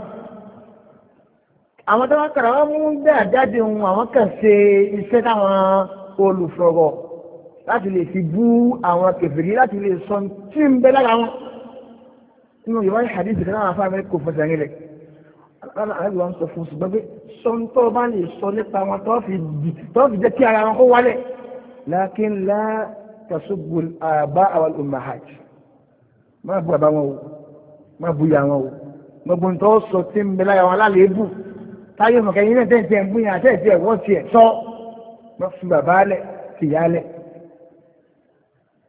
àwọn tó wọn kàrà wọn mú bẹ́ẹ̀ jáde ohun àwọn kàn ṣe iṣẹ́ táwọn olùsọ̀rọ̀ láti lè fi bú àwọn kèfèrí láti lè sọ tí ń bẹ lára wọn nínú ìwádìí hadith kan náà fáwọn kò fẹsẹ̀ nílẹ̀ aláàbí àbí wọn sọ fún ṣùgbọ́n pé sọ́ńtọ́ bá lè sọ nípa wọn tó fi jẹ́ kí ara wọn kó wálẹ̀ lakin la tasubbu al-aba' wal-ummahat má bu àbá wọn o má bu ìyá wọn o gbogbo ń tọ́ sọ tí ń bẹ lára wọn alálèébù táyé mọ̀kẹ́ yín náà tẹ̀ ń bú yàn àtẹ̀ tiẹ̀ wọ́n tiẹ̀ sọ wọ́n fi bàbá lẹ̀ fìyà lẹ̀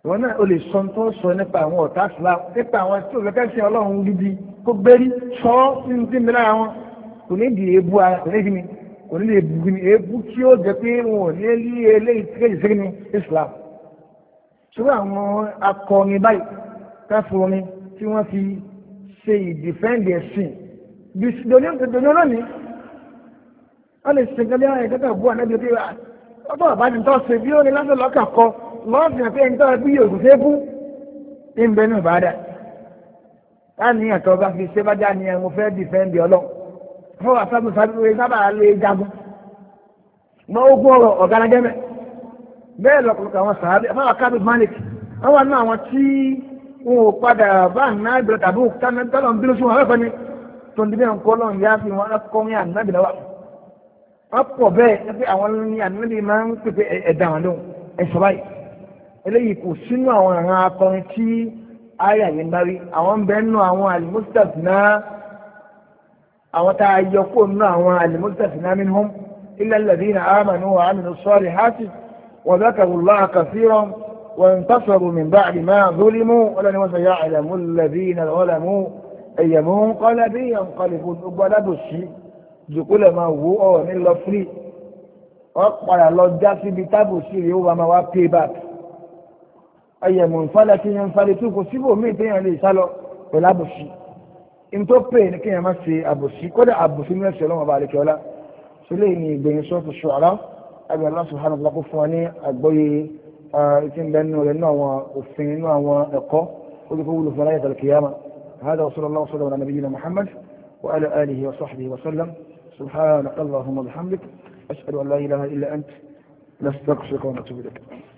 wọn náà o lè sọ tó sọ nípa àwọn ọ̀tá Islam nípa àwọn tí ò fẹ́ kẹ́sìn Ọlọ́run gidi kó gbérí sọ sí ní tí ń bẹ lára wọn kò ní di èébú ara kò ní di mi kò ní lè bu ní èébú tí ó jẹ pé wọn ò ní lé eléyìí tí kéjì sí ní Islam ṣùgbọ́n àwọn akọni báyìí káfíńni tí wọ́n fi ṣe ìdìfẹ́ǹdì ẹ̀sìn bí doni olónìí wọ́n lè ṣe gẹ́gẹ́ bí ẹ̀kẹ́kẹ́ bú ànábi pé ọgbọ́n àbájú tó ṣe bí ó ní lásán lọ́kà kọ lọ́ọ̀fìn àti ẹni tó bí yòókù ṣe bú ní ń bẹ ní ìbáradà láàní àtọ́ bá fi ṣe bá já ní ẹ̀mú fẹ́ dìfẹ́ǹdì ọlọ́run fún wa sábà sábà sábà lè jagun mọ ogun ọ̀rọ̀ ọ̀gánájẹ́mẹ́ bẹ́ẹ̀ lọ́kùnrin àwọn sàábì àbáwá kábí malik wọ́n wà ní àwọn tí wọn ò padà bá ná ìbẹ̀rẹ̀ tàbí òkúta tọ́lọ̀ ń bínú sí wọn ọ̀rẹ́fẹ́ ni tó ń dín bẹ́ẹ̀ ń kọ́ lọ́n yá fi wọn kọ́ ní ànábì náà wọ́n pọ̀ bẹ́ẹ̀ pé àwọn ní ànábì máa ń pèpè ẹ̀dá wọn lóhùn ẹ̀sọ́ báyìí eléyìí kò sínú àwọn àwọn akọrin tí ayé àyè ń darí àwọn ń bẹ nínú àwọn al-mustafna àwọn tá a yọ kó nínú àwọn al-mustafna minhum illa alladhina amanu wa amilu salihati wa dhakaru Allaha kathiran wa intasaru min ba'di ma zulimu wa lan saya'lamu alladhina zalamu ayya munqalabin yanqalibun gbogbo alábòsí jòkólẹ̀ máa wó ọ̀rọ̀ ní lọ frí wọ́n padà lọ já síbi tábòsí rèé ó máa wá pay back ayẹ̀mù ìfàlẹ̀ kí yẹn ń falẹ̀ tó kò síbò míì téèyàn lè sálọ pẹ̀lú àbòsí in tó pè ní kéèyàn má ṣe àbòsí kódà àbòsí ní ẹ̀sẹ̀ ọlọ́mọba àlekẹ́ ọlá tó lè ní ìgbẹ̀yìn sọ́ọ̀tù ṣùgbọ́n àgbẹ̀ Allah subhanahu wa ta'ala kó fún wa ní àgbọ́yé ìtì ń bẹ nínú rẹ̀ nínú àwọn òfin nínú àwọn ẹ̀kọ́ ó lè kó wúlò fún aláyàtọ̀ kìyàmà هذا وصلى الله وسلم على نبينا محمد وعلى آله وصحبه وسلم سبحانك اللهم وبحمدك أشهد أن لا إله إلا أنت نستغفرك ونتوب إليك